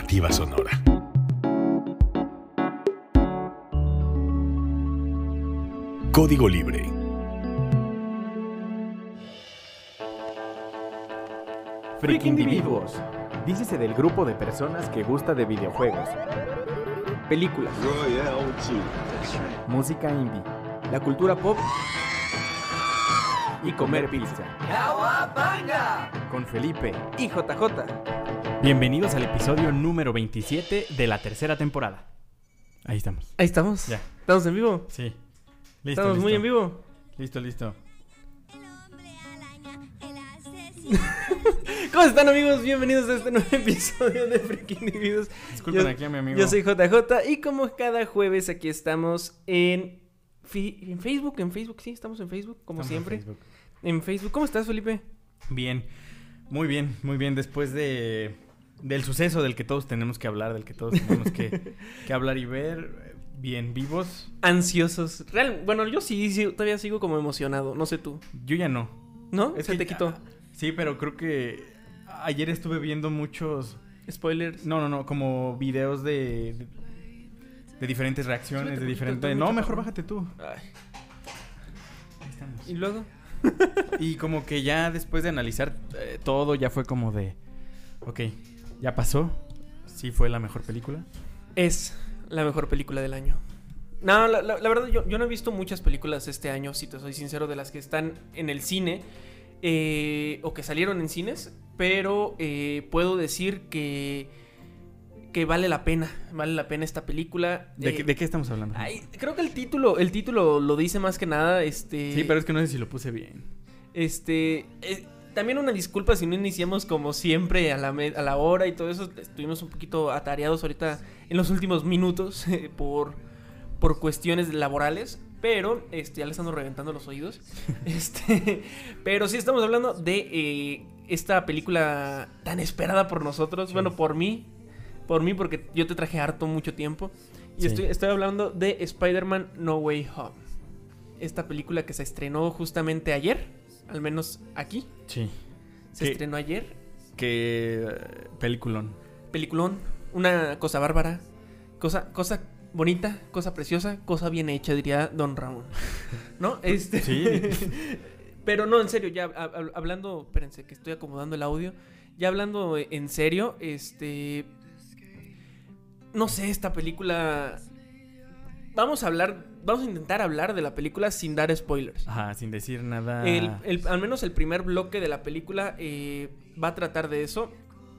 Alternativa sonora. Código Libre. Freaky Individuos. Dícese del grupo de personas que gusta de videojuegos, películas, música indie, la cultura pop y comer pizza. Con Felipe y JJ. Bienvenidos al episodio número 27 de la tercera temporada. Ahí estamos. Ahí estamos. Ya. ¿Estamos en vivo? Sí. Listo, Estamos listo. muy en vivo. Listo. ¿Cómo están, amigos? Bienvenidos a este nuevo episodio de Freaky Individuos. Disculpen aquí a mi amigo. Yo soy JJ y como cada jueves aquí estamos en Facebook. En Facebook, sí, estamos en Facebook, como Estamos siempre. en Facebook. En Facebook. ¿Cómo estás, Felipe? Bien. Muy bien. Después del suceso del que todos tenemos que hablar, del que todos tenemos que hablar y ver. Bien, vivos. Ansiosos. Bueno, yo sí, todavía sigo como emocionado. No sé tú. Yo ya no. ¿No? Es Se que te quitó. Sí, pero creo que ayer estuve viendo muchos... Spoilers. No, como videos de diferentes reacciones, Súbete de poquito, diferentes... tú, No, mucho mejor favor. bájate tú. Ay. Ahí estamos. ¿Y luego? Y como que ya después de analizar todo, ya fue como de... Ok, ya pasó. Sí fue la mejor película. Es la mejor película del año. No, la verdad, yo no he visto muchas películas este año, si te soy sincero, de las que están en el cine o que salieron en cines, pero puedo decir que vale la pena esta película. ¿De qué estamos hablando? Creo que el título lo dice más que nada. Sí, pero es que no sé si lo puse bien. También una disculpa si no iniciamos como siempre a la hora y todo eso. Estuvimos un poquito atareados ahorita en los últimos minutos por cuestiones laborales. Pero ya le estamos reventando los oídos. Pero sí estamos hablando de esta película tan esperada por nosotros. Sí. Bueno, por mí, porque yo te traje harto mucho tiempo. Y sí. estoy hablando de Spider-Man No Way Home. Esta película que se estrenó justamente ayer, al menos aquí. Sí. Se estrenó ayer. Peliculón. Peliculón, una cosa bárbara, cosa bonita, cosa preciosa, cosa bien hecha, diría Don Ramón. ¿No? Sí. Pero no, en serio, ya hablando, espérense que estoy acomodando el audio. Ya hablando en serio, no sé, esta película. Vamos a intentar hablar de la película sin dar spoilers. Ajá, sin decir nada. Al menos el primer bloque de la película va a tratar de eso.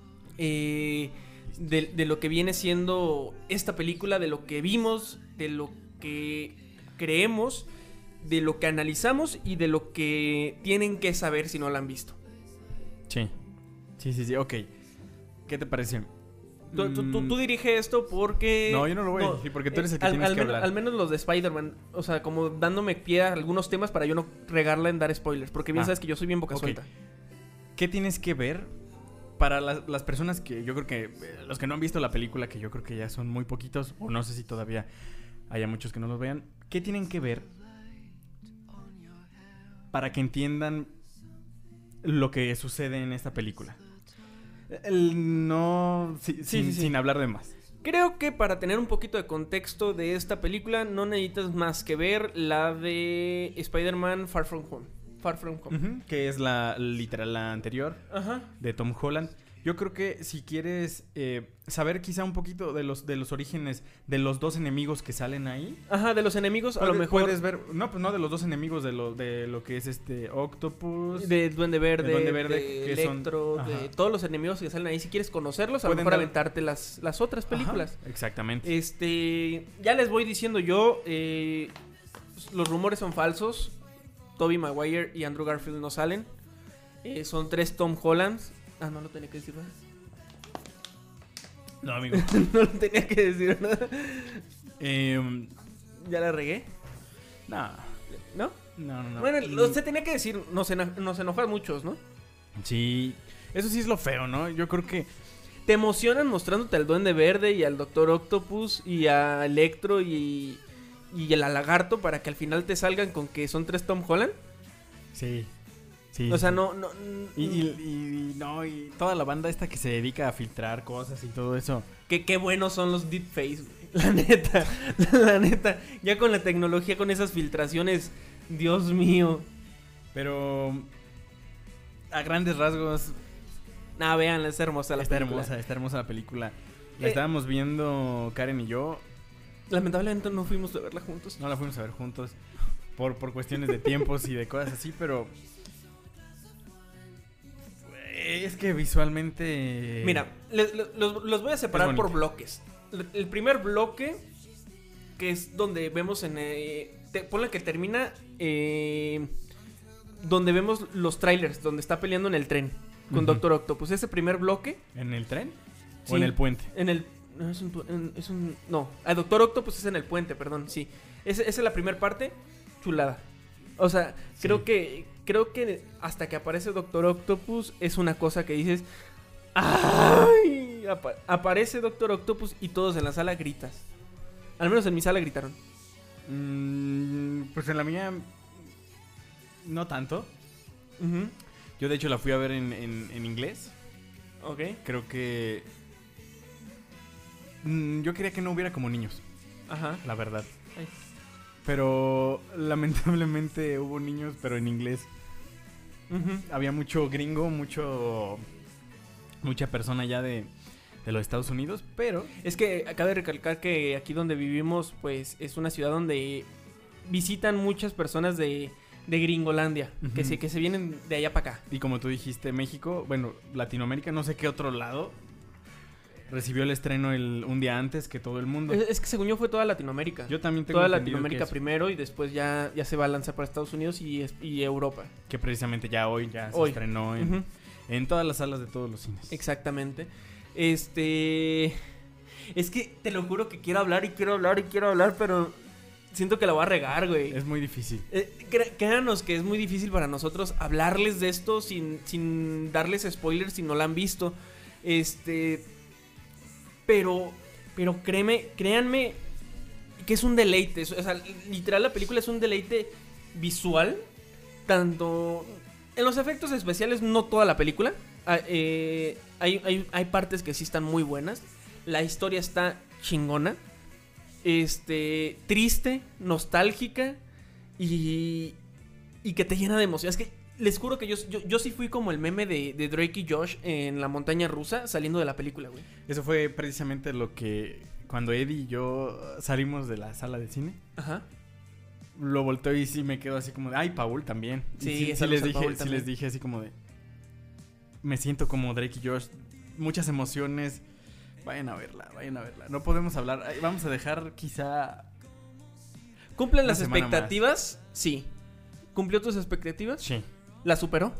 De lo que viene siendo esta película, de lo que vimos, de lo que creemos, de lo que analizamos y de lo que tienen que saber si no la han visto. Sí, ok. ¿Qué te parece? Tú diriges esto porque... No, yo no lo voy a decir porque tú eres el que tienes que hablar. Al menos los de Spider-Man, o sea, como dándome pie a algunos temas para yo no regarla en dar spoilers, porque bien sabes que yo soy bien boca suelta. ¿Qué tienes que ver para las personas que yo creo que... los que no han visto la película, que yo creo que ya son muy poquitos, o no sé si todavía haya muchos que no los vean, ¿qué tienen que ver para que entiendan lo que sucede en esta película? Sin hablar de más. Creo que para tener un poquito de contexto de esta película no necesitas más que ver la de Spider-Man Far From Home. Uh-huh, que es la anterior. Ajá. De Tom Holland. Yo creo que si quieres saber quizá un poquito de los orígenes de los dos enemigos que salen ahí. Ajá, de los enemigos a lo mejor. Puedes ver, no, pues no de los dos enemigos de lo que es Octopus. De Duende Verde, que Electro, son, de todos los enemigos que salen ahí. Si quieres conocerlos, a lo mejor aventarte las otras películas. Ajá, exactamente. Ya les voy diciendo yo, los rumores son falsos. Tobey Maguire y Andrew Garfield no salen. Son 3 Tom Hollands. Ah, no lo tenía que decir nada. No, amigo. No lo tenía que decir nada. ¿Ya la regué? No. ¿No? No. Bueno, se tenía que decir, nos enojan muchos, ¿no? Sí. Eso sí es lo feo, ¿no? Yo creo que te emocionan mostrándote al Duende Verde y al Doctor Octopus y a Electro y el Lagarto para que al final te salgan con que son 3 Tom Holland. Sí. Sí, O sea, sí. no... Y toda la banda esta que se dedica a filtrar cosas y todo eso. Qué buenos son los deepfakes, güey. La neta, la neta. Ya con la tecnología, con esas filtraciones, Dios mío. Pero a grandes rasgos Nah, vean, es hermosa la película. está hermosa la película. La Eh, estábamos viendo Karen y yo. Lamentablemente no fuimos a verla juntos. No la fuimos a ver juntos por cuestiones de tiempos y de cosas así, pero es que visualmente... Mira, los voy a separar Es por bonita. bloques. El primer bloque, que es donde vemos en... ponle que termina... donde vemos los trailers, donde está peleando en el tren con Ujú. Doctor Octopus. Ese primer bloque... ¿En el tren? Sí. ¿O en el puente? En el... No, no, a Doctor Octopus es en el puente, perdón, sí. Esa es la primera parte, chulada. O sea, Sí. creo que hasta que aparece Doctor Octopus es una cosa que dices... ¡Ay! Aparece Doctor Octopus y todos en la sala gritas. Al menos en mi sala gritaron. Pues en la mía no tanto. Ujú. Yo de hecho la fui a ver en inglés. Ok. Creo que... yo quería que no hubiera como niños, Ajá. la verdad. Ay. Pero lamentablemente hubo niños, pero en inglés. Ujú. Había mucho gringo, mucha persona ya de los Estados Unidos, pero Es que acaba de recalcar que aquí donde vivimos, pues es una ciudad donde visitan muchas personas de Gringolandia, Ujú. que se vienen de allá para acá. y como tú dijiste, México, bueno, Latinoamérica, no sé qué otro lado recibió el estreno un día antes que todo el mundo. Es que según yo fue toda Latinoamérica. Yo también tengo Toda entendido Latinoamérica que eso, primero y después ya se va a lanzar para Estados Unidos y Europa. que precisamente ya hoy ya se Hoy. estrenó Ujú. en todas las salas de todos los cines. Exactamente. Es que te lo juro que quiero hablar, pero siento que la voy a regar, güey. Es muy difícil. Créanos que es muy difícil para nosotros hablarles de esto sin darles spoilers si no la han visto. Pero créanme que es un deleite. O sea, literal la película es un deleite visual. Tanto en los efectos especiales, no toda la película. Hay partes que sí están muy buenas. La historia está chingona. Triste, nostálgica y que te llena de emoción. Es que les juro que yo sí fui como el meme de Drake y Josh en la montaña rusa saliendo de la película, güey. Eso fue precisamente lo que cuando Eddie y yo salimos de la sala de cine, Ajá. lo volteo y sí me quedo así como de, ay, Paul también. Y Sí, sí saludos les a Paul dije, sí también. les dije así como de, me siento como Drake y Josh, muchas emociones. Vayan a verla. No podemos hablar, vamos a dejar quizá... ¿Cumplen Una las semana expectativas? Sí. ¿Cumplió tus expectativas? Sí. ¿La superó?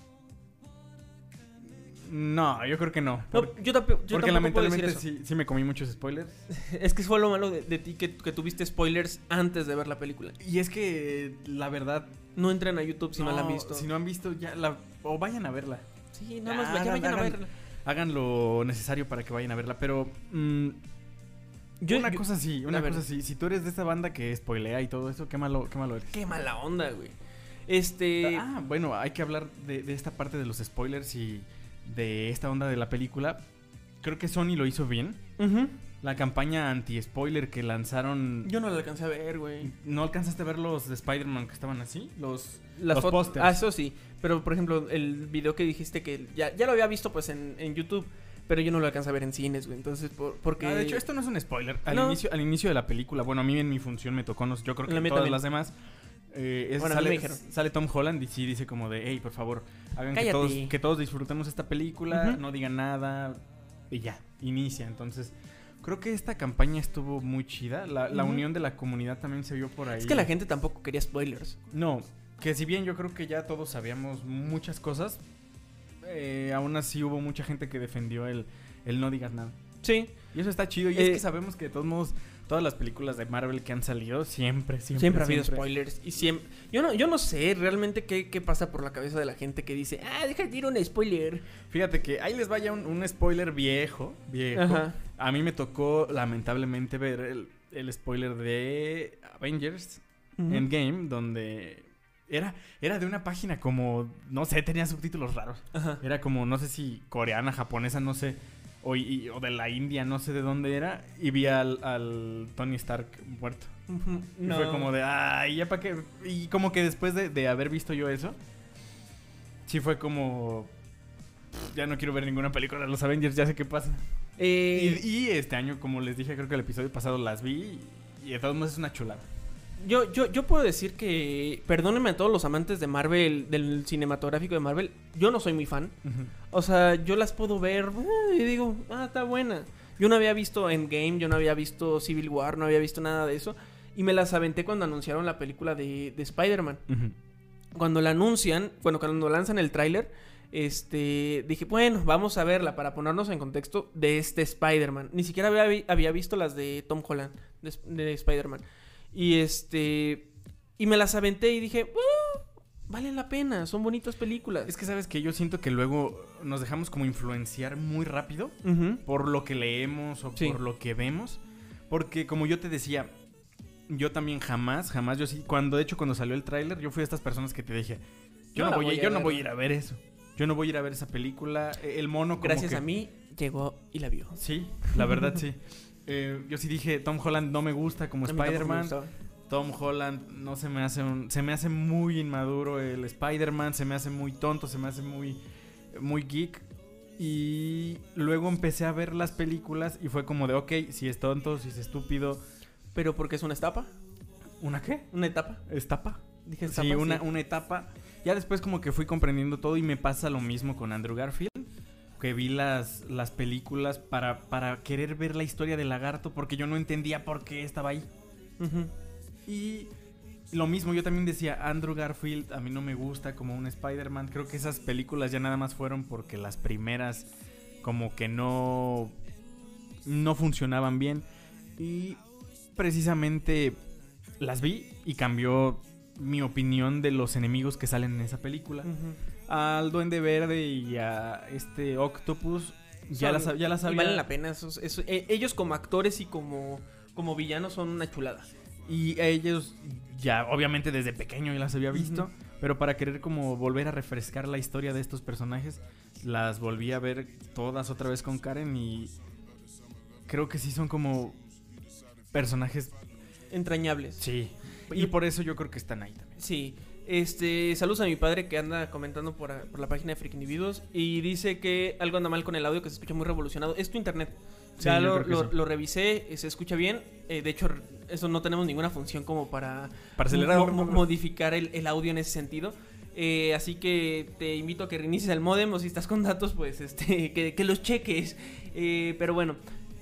No, yo creo que no. No, yo tampoco Porque puedo decir lamentablemente eso. sí me comí muchos spoilers. Es que fue lo malo de ti que tuviste spoilers antes de ver la película. Y es que la verdad... No entren a YouTube si no la han visto. Si no han visto, ya o vayan a verla. Sí, nada más Hagan- ya vayan a hagan- verla. Hagan lo necesario para que vayan a verla, pero... una cosa sí, a ver. si tú eres de esa banda que spoilea y todo eso, qué malo eres. Qué mala onda, güey. Bueno, hay que hablar de esta parte de los spoilers y de esta onda de la película. Creo que Sony lo hizo bien. Ujú. La campaña anti-spoiler que lanzaron... Yo no la alcancé a ver, güey. ¿No alcanzaste a ver los de Spider-Man que estaban así? Los Las fotos. pósters. Ah, eso sí. Pero, por ejemplo, el video que dijiste que ya lo había visto pues en YouTube, pero yo no lo alcancé a ver en cines, güey. Entonces, porque... De hecho, esto no es un spoiler. No. Al inicio de la película, bueno, a mí en mi función me tocó, yo creo que La en mía todas también. las demás, Bueno, a mí me dijeron. sale Tom Holland y sí dice como de, hey, por favor, hagan Cállate. que todos disfrutemos esta película, Ujú. no digan nada y ya, inicia. Entonces, creo que esta campaña estuvo muy chida. La Ujú. unión de la comunidad también se vio por ahí. Es que la gente tampoco quería spoilers. No, que si bien yo creo que ya todos sabíamos muchas cosas, aún así hubo mucha gente que defendió el no digas nada. Sí. Y eso está chido. Y es que sabemos que de todos modos, todas las películas de Marvel que han salido, siempre Siempre ha habido spoilers. Y siempre. Yo no sé realmente qué pasa por la cabeza de la gente que dice, deja de ir un spoiler. Fíjate que ahí les vaya un spoiler viejo. Ajá. A mí me tocó lamentablemente ver el spoiler de Avengers Ujú. Endgame, donde Era de una página como, no sé, tenía subtítulos raros. Ajá. Era como, no sé si coreana, japonesa, no sé. O de la India, no sé de dónde era. Y vi al Tony Stark muerto. Y fue como de, ay, ya para qué. Y como que después de haber visto yo eso, sí fue como, ya no quiero ver ninguna película de los Avengers, ya sé qué pasa. Y este año, como les dije, creo que el episodio pasado las vi. Y de todos modos es una chulada. Yo puedo decir que, perdónenme a todos los amantes de Marvel, del cinematográfico de Marvel, yo no soy muy fan. O sea, yo las puedo ver y digo, está buena. Yo no había visto Endgame, yo no había visto Civil War, no había visto nada de eso. Y me las aventé cuando anunciaron la película de Spider-Man. Cuando la anuncian, bueno, cuando lanzan el tráiler, dije, bueno, vamos a verla para ponernos en contexto de este Spider-Man. Ni siquiera había visto las de Tom Holland, de Spider-Man. Y y me las aventé y dije, valen la pena, son bonitas películas. Es que sabes que yo siento que luego nos dejamos como influenciar muy rápido por lo que leemos o por lo que vemos. Porque como yo te decía, yo también jamás, yo sí, de hecho cuando salió el tráiler, yo fui de estas personas que te dije, yo no voy a ir a ver eso. Yo no voy a ir a ver esa película. El mono como Gracias a mí, llegó y la vio. Sí, la verdad sí. Yo sí dije, Tom Holland no me gusta como Spider-Man. Tom Holland no se me hace se me hace muy inmaduro el Spider-Man, se me hace muy tonto, se me hace muy geek. Y luego empecé a ver las películas y fue como de, ok, si es tonto, si es estúpido. ¿Pero porque es una etapa? ¿Una qué? ¿Una etapa? ¿Estapa? Dije etapa, sí, una etapa. Ya después como que fui comprendiendo todo y me pasa lo mismo con Andrew Garfield. Que vi las películas para querer ver la historia del lagarto porque yo no entendía por qué estaba ahí. Y lo mismo, yo también decía, Andrew Garfield a mí no me gusta como un Spider-Man. Creo que esas películas ya nada más fueron porque las primeras como que no funcionaban bien. Y precisamente las vi y cambió mi opinión de los enemigos que salen en esa película. Al Duende Verde y a Octopus ya las había. Y valen la pena. Ellos como actores y como villanos son una chulada. Y ellos ya obviamente desde pequeño ya las había visto. Pero para querer como volver a refrescar la historia de estos personajes, las volví a ver todas otra vez con Karen. Y creo que sí son como personajes entrañables. Sí. Y por eso yo creo que están ahí también. Sí. Saludos a mi padre que anda comentando por la página de Freak Individuos y dice que algo anda mal con el audio, que se escucha muy revolucionado. Es tu internet. Sí, ya lo revisé, se escucha bien. De hecho, eso no tenemos ninguna función como para acelerar modificar el audio en ese sentido. Así que te invito a que reinicies el módem o si estás con datos, pues que los cheques. Pero bueno.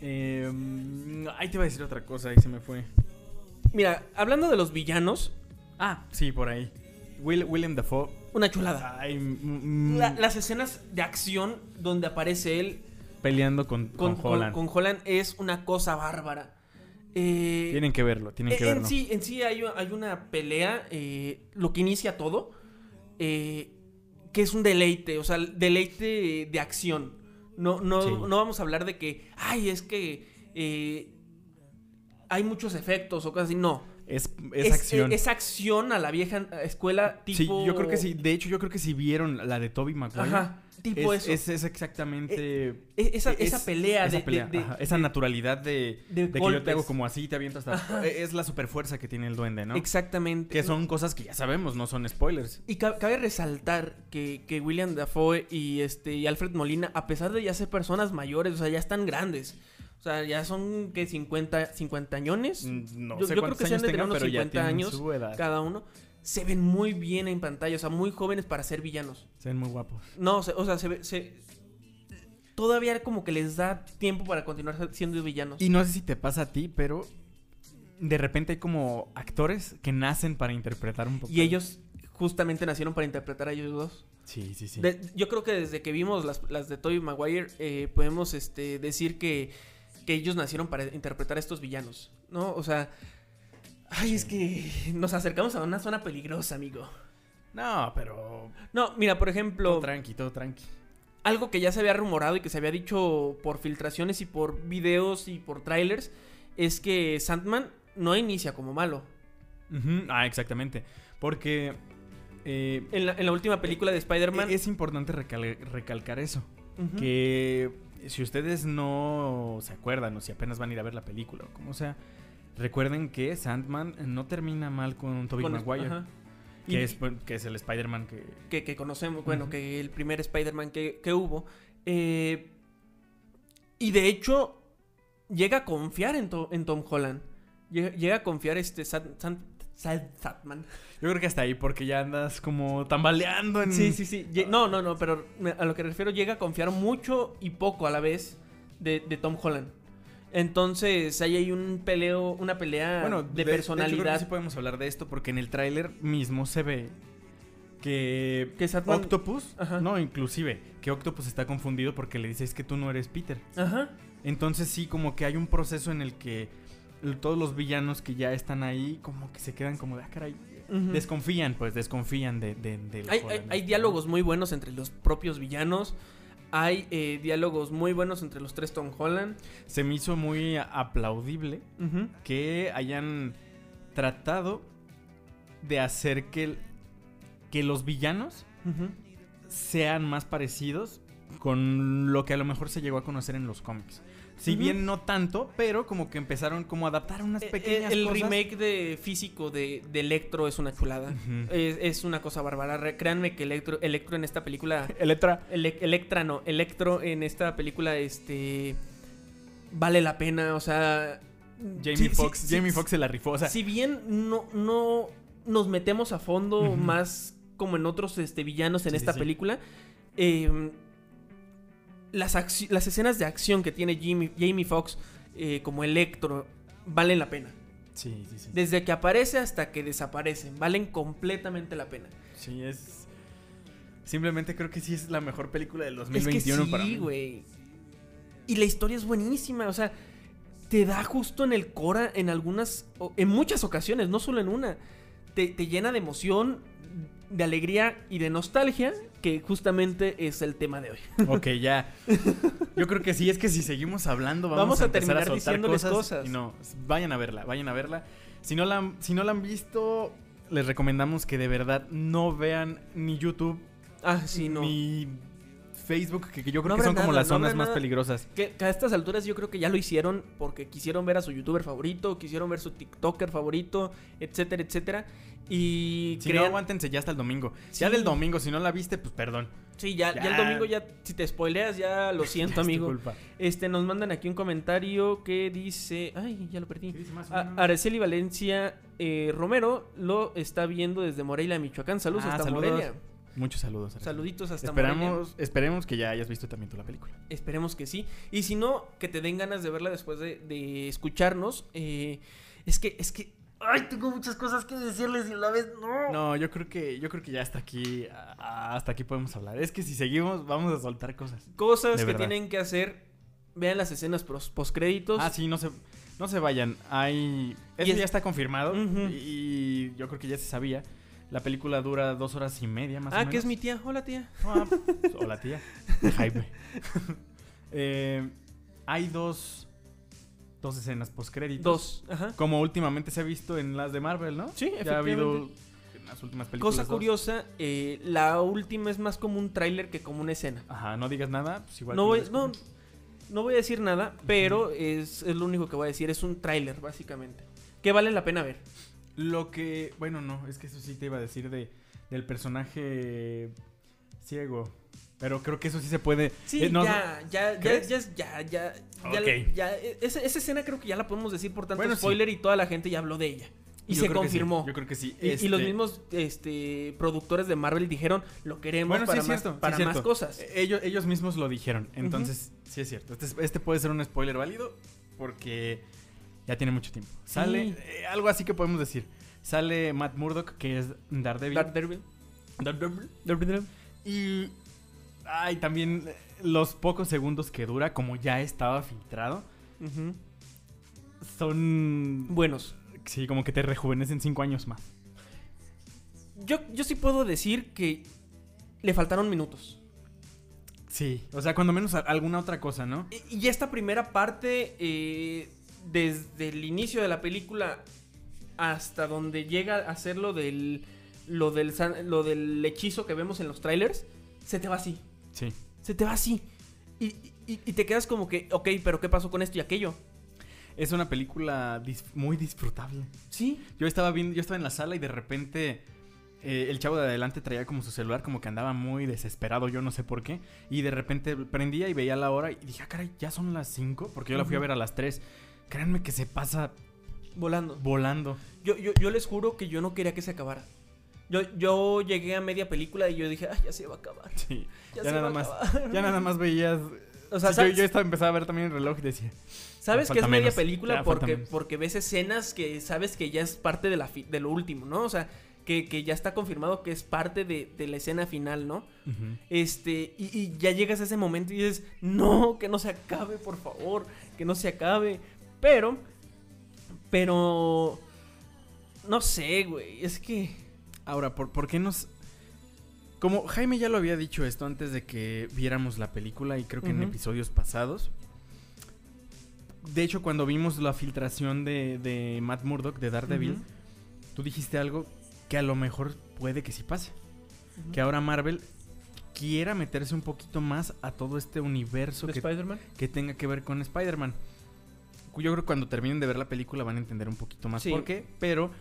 Ahí te iba a decir otra cosa y se me fue. Mira, hablando de los villanos. Sí, por ahí. William Dafoe. Una chulada. Ay, las escenas de acción donde aparece él peleando con Holland. Con Holland es una cosa bárbara. Tienen que verlo, En sí hay una pelea, lo que inicia todo, que es un deleite, o sea, deleite de acción. No vamos a hablar de que, es que hay muchos efectos o cosas así, no. Es acción. Es acción a la vieja escuela tipo... Sí, yo creo que sí. De hecho, yo creo que si vieron la de Tobey Maguire. Ajá, tipo eso. Es exactamente... Esa pelea. Esa naturalidad de que yo te hago como así y te aviento hasta... Ajá. Es la super fuerza que tiene el duende, ¿no? Exactamente. Que son cosas que ya sabemos, no son spoilers. Y cabe resaltar que William Dafoe y Alfred Molina, a pesar de ya ser personas mayores, o sea, ya están grandes... O sea, ya son, ¿qué? 50 añones. No yo sé creo que se han de tener unos pero 50 años cada uno. Se ven muy bien en pantalla, o sea, muy jóvenes para ser villanos. Se ven muy guapos. No, o sea, todavía como que les da tiempo para continuar siendo villanos. Y no sé si te pasa a ti, pero de repente hay como actores que nacen para interpretar un poco. Y ellos justamente nacieron para interpretar a ellos dos. Sí. Yo creo que desde que vimos las de Tobey Maguire, podemos decir que ellos nacieron para interpretar a estos villanos, ¿no? O sea, es que nos acercamos a una zona peligrosa, amigo. No, pero... No, mira, por ejemplo... Todo tranqui. Algo que ya se había rumorado y que se había dicho por filtraciones y por videos y por trailers es que Sandman no inicia como malo. Exactamente. Porque En la última película de Spider-Man. Es importante recalcar eso. Ujú. Que si ustedes no se acuerdan o si apenas van a ir a ver la película o como sea, recuerden que Sandman no termina mal con Tobey Maguire. Ajá. Que es el Spider-Man Que conocemos, bueno, Ujú. que el primer Spider-Man que hubo. Y de hecho, llega a confiar en Tom Holland. Llega a confiar Sandman. Yo creo que hasta ahí, porque ya andas como tambaleando en... Sí. No, pero a lo que refiero, llega a confiar mucho y poco a la vez de Tom Holland. Entonces, ahí hay una pelea Bueno, de hecho, creo que personalidad. sí podemos hablar de esto, porque en el tráiler mismo se ve que Sandman- Octopus, Ajá. no, inclusive, que Octopus está confundido porque le dice, es que tú no eres Peter. Ajá. Entonces sí, como que hay un proceso en el que todos los villanos que ya están ahí, como que se quedan como de, caray, Ujú. desconfían de Hay diálogos muy buenos entre los propios villanos. Hay diálogos muy buenos entre los tres Tom Holland. Se me hizo muy aplaudible Ujú. que hayan tratado de hacer que los villanos Ujú. sean más parecidos con lo que a lo mejor se llegó a conocer en los cómics. Si Ujú. bien no tanto, pero como que empezaron como a adaptar unas pequeñas El cosas. remake de físico de Electro es una chulada. Ujú. Es una cosa bárbara. Créanme que Electro en esta película. Electra. Electro en esta película, vale la pena. O sea. Jamie Foxx se la rifó. O sea, Si bien no nos metemos a fondo Ujú. más como en otros villanos en Sí, esta sí. película, las escenas de acción que tiene Jamie Foxx como Electro valen la pena. sí. Desde que aparece hasta que desaparecen, valen completamente la pena. Sí, es... Simplemente creo que sí es la mejor película del Es 2021 que para mí. sí, güey. Y la historia es buenísima, o sea, te da justo en el cora en muchas ocasiones, no solo en una. Te llena de emoción, de alegría y de nostalgia, que justamente es el tema de hoy. Ok, ya. Yo creo que sí, es que si seguimos hablando Vamos a a empezar terminar soltar diciéndoles cosas. Y no, vayan a verla. Si no la han visto, les recomendamos que de verdad no vean ni YouTube Ah, sí, no. ni Facebook, que yo creo No que son habrá como nada, las no zonas habrá más nada. peligrosas. Que a estas alturas yo creo que ya lo hicieron porque quisieron ver a su youtuber favorito, quisieron ver su tiktoker favorito, etcétera, etcétera. Y Si no, aguántense ya hasta el domingo. Sí. Ya del domingo, si no la viste, pues perdón. Sí, ya Ya. el domingo ya, si te spoileas, ya lo siento, Es tu amigo. culpa. Nos mandan aquí un comentario que dice... Ay, ya lo perdí. ¿Qué dice más o menos? Araceli Valencia Romero lo está viendo desde Morelia, Michoacán. Saludos hasta Saludos. Morelia. Muchos saludos. Araceli. Saluditos hasta Morelia. Esperemos que ya hayas visto también tú la película. Esperemos que sí. Y si no, que te den ganas de verla después de escucharnos. Es que... Ay, tengo muchas cosas que decirles y a la vez no. No, yo creo que ya hasta aquí podemos hablar. Es que si seguimos vamos a soltar cosas. Cosas De que verdad. tienen que hacer. Vean las escenas postcréditos. Sí, no se vayan. Eso ya está confirmado. Ujú. Y yo creo que ya se sabía. La película dura 2 horas y media más o menos. Que es mi tía. Hola, tía. Hola, tía. Jaime. Hay dos escenas postcréditos. Ajá. Como últimamente se ha visto en las de Marvel, ¿no? Sí, Ya ha habido efectivamente. en las últimas películas. Cosa dos. curiosa, la última es más como un tráiler que como una escena. Ajá, no digas nada. Pues igual No que voy, los- no voy a decir nada, pero es lo único que voy a decir. Es un tráiler, básicamente. Que vale la pena ver. Lo que... Bueno, no, es que eso sí te iba a decir del personaje ciego. Pero creo que eso sí se puede... Sí, no- ya, ¿crees? Ok. Esa escena creo que ya la podemos decir por tanto Bueno, sí. spoiler y toda la gente ya habló de ella. Y Yo se creo que sí, confirmó. yo creo que sí. Y los mismos productores de Marvel dijeron, lo queremos Bueno, para, sí es más, cierto, sí para es más cierto. cosas. Ellos mismos lo dijeron. Entonces, sí es cierto. Este puede ser un spoiler válido porque ya tiene mucho tiempo. Sale algo así que podemos decir. Sale Matt Murdock, que es Daredevil. Daredevil. Y también los pocos segundos que dura, como ya estaba filtrado, Ujú. son... Buenos. Sí, como que te rejuvenecen 5 años más. Yo sí puedo decir que le faltaron minutos. Sí, o sea, cuando menos alguna otra cosa, ¿no? Y esta primera parte, desde el inicio de la película hasta donde llega a ser lo del lo del hechizo que vemos en los trailers, se te va así. Sí. Se te va así. Y te quedas como que, ok, pero ¿qué pasó con esto y aquello? Es una película muy disfrutable. Sí. Yo estaba en la sala y de repente el chavo de adelante traía como su celular, como que andaba muy desesperado, yo no sé por qué. Y de repente prendía y veía la hora y dije, caray, ya son las 5, porque yo la fui a ver a las 3. Créanme que se pasa volando. Yo les juro que yo no quería que se acabara. Yo llegué a media película y yo dije, ay, ya se va a acabar. Sí. Ya nada más veías. O sea, sí, yo empezaba a ver también el reloj y decía. ¿Sabes que es media menos. película? Ya, Porque ves escenas que sabes que ya es parte de lo último, ¿no? O sea, que ya está confirmado que es parte de la escena final, ¿no? Uh-huh. Y ya llegas a ese momento y dices, no, que no se acabe, por favor, que no se acabe. Pero, no sé, güey, es que... Ahora, ¿por qué nos...? Como Jaime ya lo había dicho esto antes de que viéramos la película y creo que en episodios pasados. De hecho, cuando vimos la filtración de Matt Murdock, de Daredevil, tú dijiste algo que a lo mejor puede que sí pase. Que ahora Marvel quiera meterse un poquito más a todo este universo ¿De Spider-Man? Que tenga que ver con Spider-Man. Yo creo que cuando terminen de ver la película van a entender un poquito más por qué. Pero,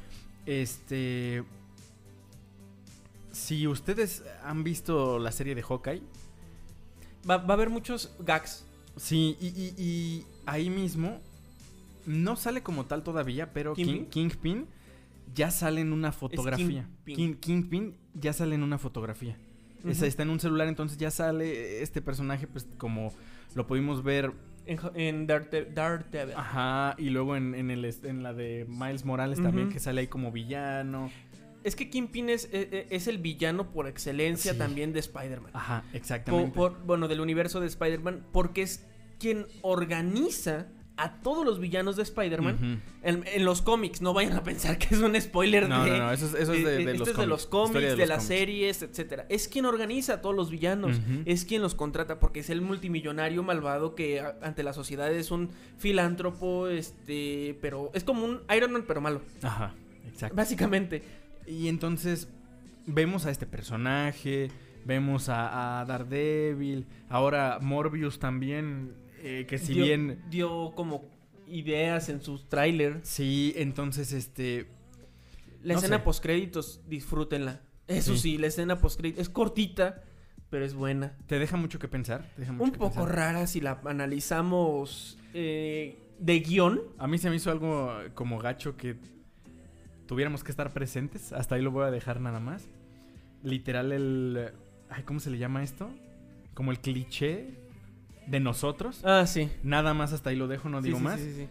si ustedes han visto la serie de Hawkeye, va a haber muchos gags. Sí, y ahí mismo no sale como tal todavía, pero Kingpin ya sale en una fotografía. Kingpin ya sale en una fotografía. Está en un celular, entonces ya sale este personaje, pues como lo pudimos ver en Daredevil. Ajá, y luego en la de Miles Morales también, que sale ahí como villano. Es que Kingpin es el villano por excelencia también de Spider-Man. Ajá, exactamente. Del universo de Spider-Man, porque es quien organiza a todos los villanos de Spider-Man en los cómics. No vayan a pensar que es un spoiler no, eso es de los cómics, de las series, etcétera. Es quien organiza a todos los villanos, es quien los contrata, porque es el multimillonario malvado que ante la sociedad es un filántropo, pero es como un Iron Man, pero malo. Ajá, exacto. Básicamente. Y entonces vemos a este personaje, vemos a Daredevil, ahora Morbius también, que si bien... Dio como ideas en sus trailers. Sí, entonces La escena postcréditos, disfrútenla. Eso sí, la escena postcréditos es cortita, pero es buena. Te deja mucho que pensar. Un poco rara si la analizamos de guión. A mí se me hizo algo como gacho que tuviéramos que estar presentes. Hasta ahí lo voy a dejar nada más. Literal ¿cómo se le llama esto? Como el cliché de nosotros. Ah, sí. Nada más hasta ahí lo dejo, no digo más. Sí.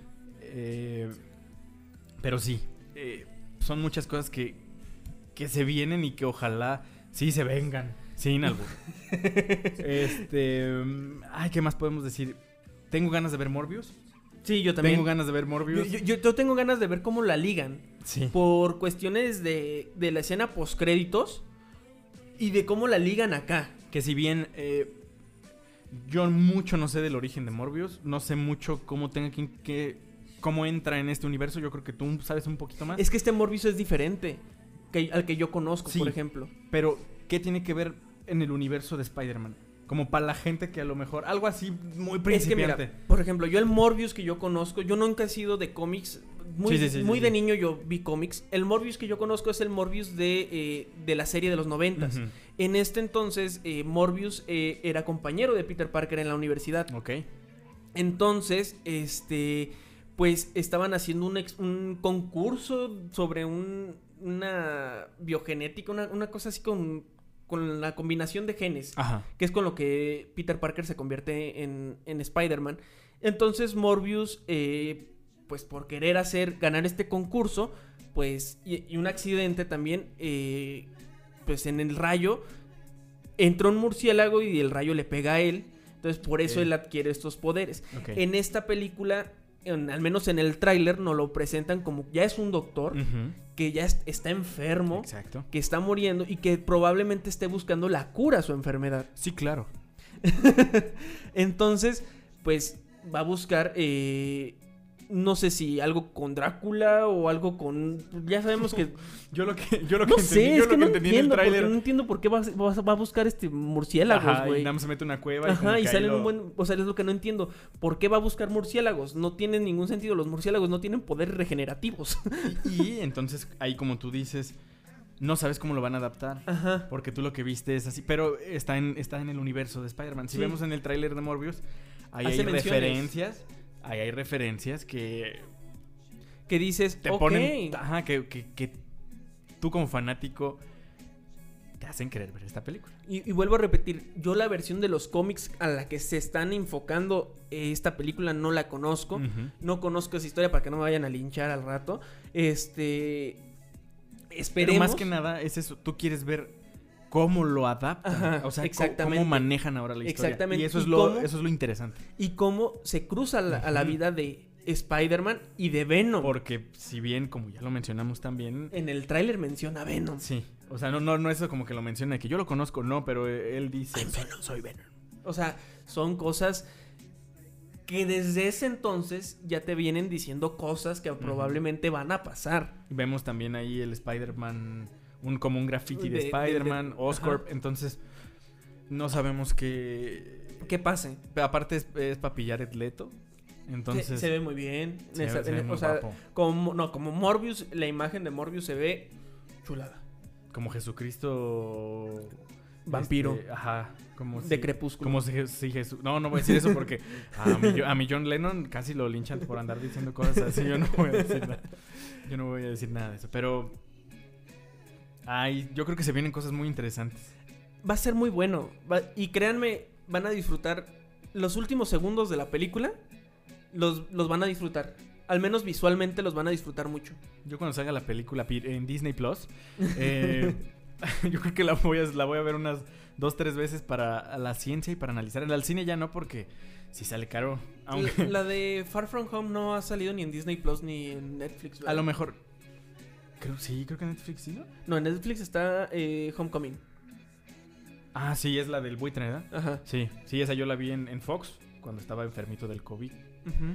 Pero sí, son muchas cosas que se vienen y que ojalá sí se vengan. Sin albur. ¿Qué más podemos decir? Tengo ganas de ver Morbius. Sí, yo también. Tengo ganas de ver Morbius. Yo tengo ganas de ver cómo la ligan. Sí. Por cuestiones de la escena postcréditos y de cómo la ligan acá. Que si bien yo mucho no sé del origen de Morbius, no sé mucho cómo cómo entra en este universo. Yo creo que tú sabes un poquito más. Es que este Morbius es diferente al que yo conozco, por ejemplo. Pero, ¿qué tiene que ver en el universo de Spider-Man? Como para la gente que a lo mejor... Algo así muy principiante. Es que mira, por ejemplo, yo el Morbius que yo conozco, yo nunca he sido de cómics. Muy de niño yo vi cómics. El Morbius que yo conozco es el Morbius de la serie de los 90s. En este entonces, Morbius era compañero de Peter Parker en la universidad. Ok. Entonces, pues estaban haciendo un concurso sobre una biogenética, una cosa así con la combinación de genes. Ajá. Que es con lo que Peter Parker se convierte en Spider-Man. Entonces Morbius, pues por querer ganar este concurso, pues, y un accidente también, pues en el rayo, entró un murciélago y el rayo le pega a él. Entonces por eso él adquiere estos poderes. En esta película, al menos en el tráiler, nos lo presentan como ya es un doctor, que ya está enfermo, exacto, que está muriendo y que probablemente esté buscando la cura a su enfermedad. Sí, claro. Entonces, pues va a buscar No sé si algo con Drácula o algo con... Ya sabemos que... Yo lo que No entendí, sé, yo es que lo no entendí en el entiendo, porque tráiler. no entiendo por qué va a buscar murciélagos, Ajá, y güey. nada más se mete una cueva y como Ajá, y que ahí salen lo- un buen... O sea, es lo que no entiendo. ¿Por qué va a buscar murciélagos? No tiene ningún sentido. Los murciélagos no tienen poderes regenerativos. Y entonces ahí como tú dices, no sabes cómo lo van a adaptar. Ajá. Porque tú lo que viste es así, pero está en el universo de Spider-Man. Si Sí. vemos en el tráiler de Morbius, ahí Hace hay menciones. referencias. Ahí hay referencias que Que dices, te ok. ponen... Ajá, que tú como fanático te hacen querer ver esta película. Y vuelvo a repetir, yo la versión de los cómics a la que se están enfocando esta película no la conozco. Ujú. No conozco esa historia para que no me vayan a linchar al rato. Esperemos. Pero más que nada es eso, tú quieres ver cómo lo adaptan, Ajá, o sea, exactamente. cómo manejan ahora la historia. Exactamente. Y eso es ¿Y lo cómo? eso es lo interesante. Y cómo se cruza a la Ujú. vida de Spider-Man y de Venom. Porque si bien, como ya lo mencionamos también, En el tráiler menciona a Venom. sí, o sea, no es eso como que lo menciona, que yo lo conozco, no, pero él dice, soy Venom. O sea, son cosas que desde ese entonces ya te vienen diciendo cosas que probablemente van a pasar. Vemos también ahí el Spider-Man, como un graffiti de De- Spider-Man, de- Oscorp, ajá. entonces no sabemos qué... ¿Qué pase? Aparte es para pillar el Leto, entonces... Se ve muy bien. se ve muy O sea, guapo. como Morbius, la imagen de Morbius se ve chulada. Como Jesucristo... Vampiro. Ajá, como De Crepúsculo. Como si Jesús... No voy a decir eso porque a mi John Lennon casi lo linchan por andar diciendo cosas así. Yo no voy a decir nada. Yo no voy a decir nada de eso. Pero... Ay, yo creo que se vienen cosas muy interesantes. Va a ser muy bueno. Y créanme, van a disfrutar los últimos segundos de la película. Los van a disfrutar. Al menos visualmente los van a disfrutar mucho. Yo cuando salga la película en Disney Plus, yo creo que la voy a ver unas 2-3 veces para la ciencia y para analizar. En el cine ya no, porque si sale caro. Aunque La de Far From Home no ha salido ni en Disney Plus ni en Netflix, ¿verdad? a lo mejor... Creo que Netflix sí, ¿no? No, en Netflix está Homecoming. Ah, sí, es la del buitre, ¿verdad? Ajá. Sí, esa yo la vi en Fox cuando estaba enfermito del COVID. Ujú.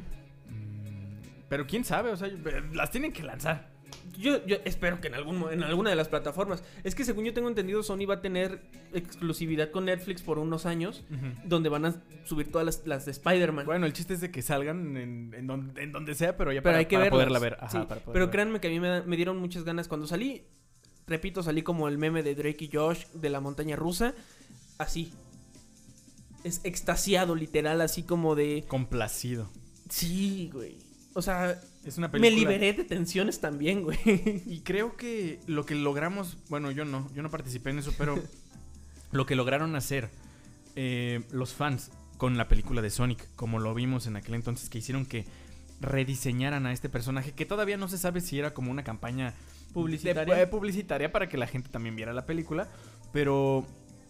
Pero quién sabe, o sea, las tienen que lanzar. Yo espero que en alguna de las plataformas. Es que según yo tengo entendido, Sony va a tener exclusividad con Netflix por unos años, donde van a subir todas las de Spider-Man. Bueno, el chiste es de que salgan en donde sea, pero ya pero para, hay que para verlas. poderla ver. Ajá, Sí, para poderla pero ver. créanme que a mí me dieron muchas ganas cuando salí. Repito, salí como el meme de Drake y Josh de la montaña rusa. Así. Es extasiado, literal, así como de... Complacido. Sí, güey. O sea, Es una me película. liberé de tensiones también, güey. Y creo que lo que logramos, bueno, yo no participé en eso, pero lo que lograron hacer los fans con la película de Sonic, como lo vimos en aquel entonces, que hicieron que rediseñaran a este personaje, que todavía no se sabe si era como una campaña Publicitaria. publicitaria para que la gente también viera la película, pero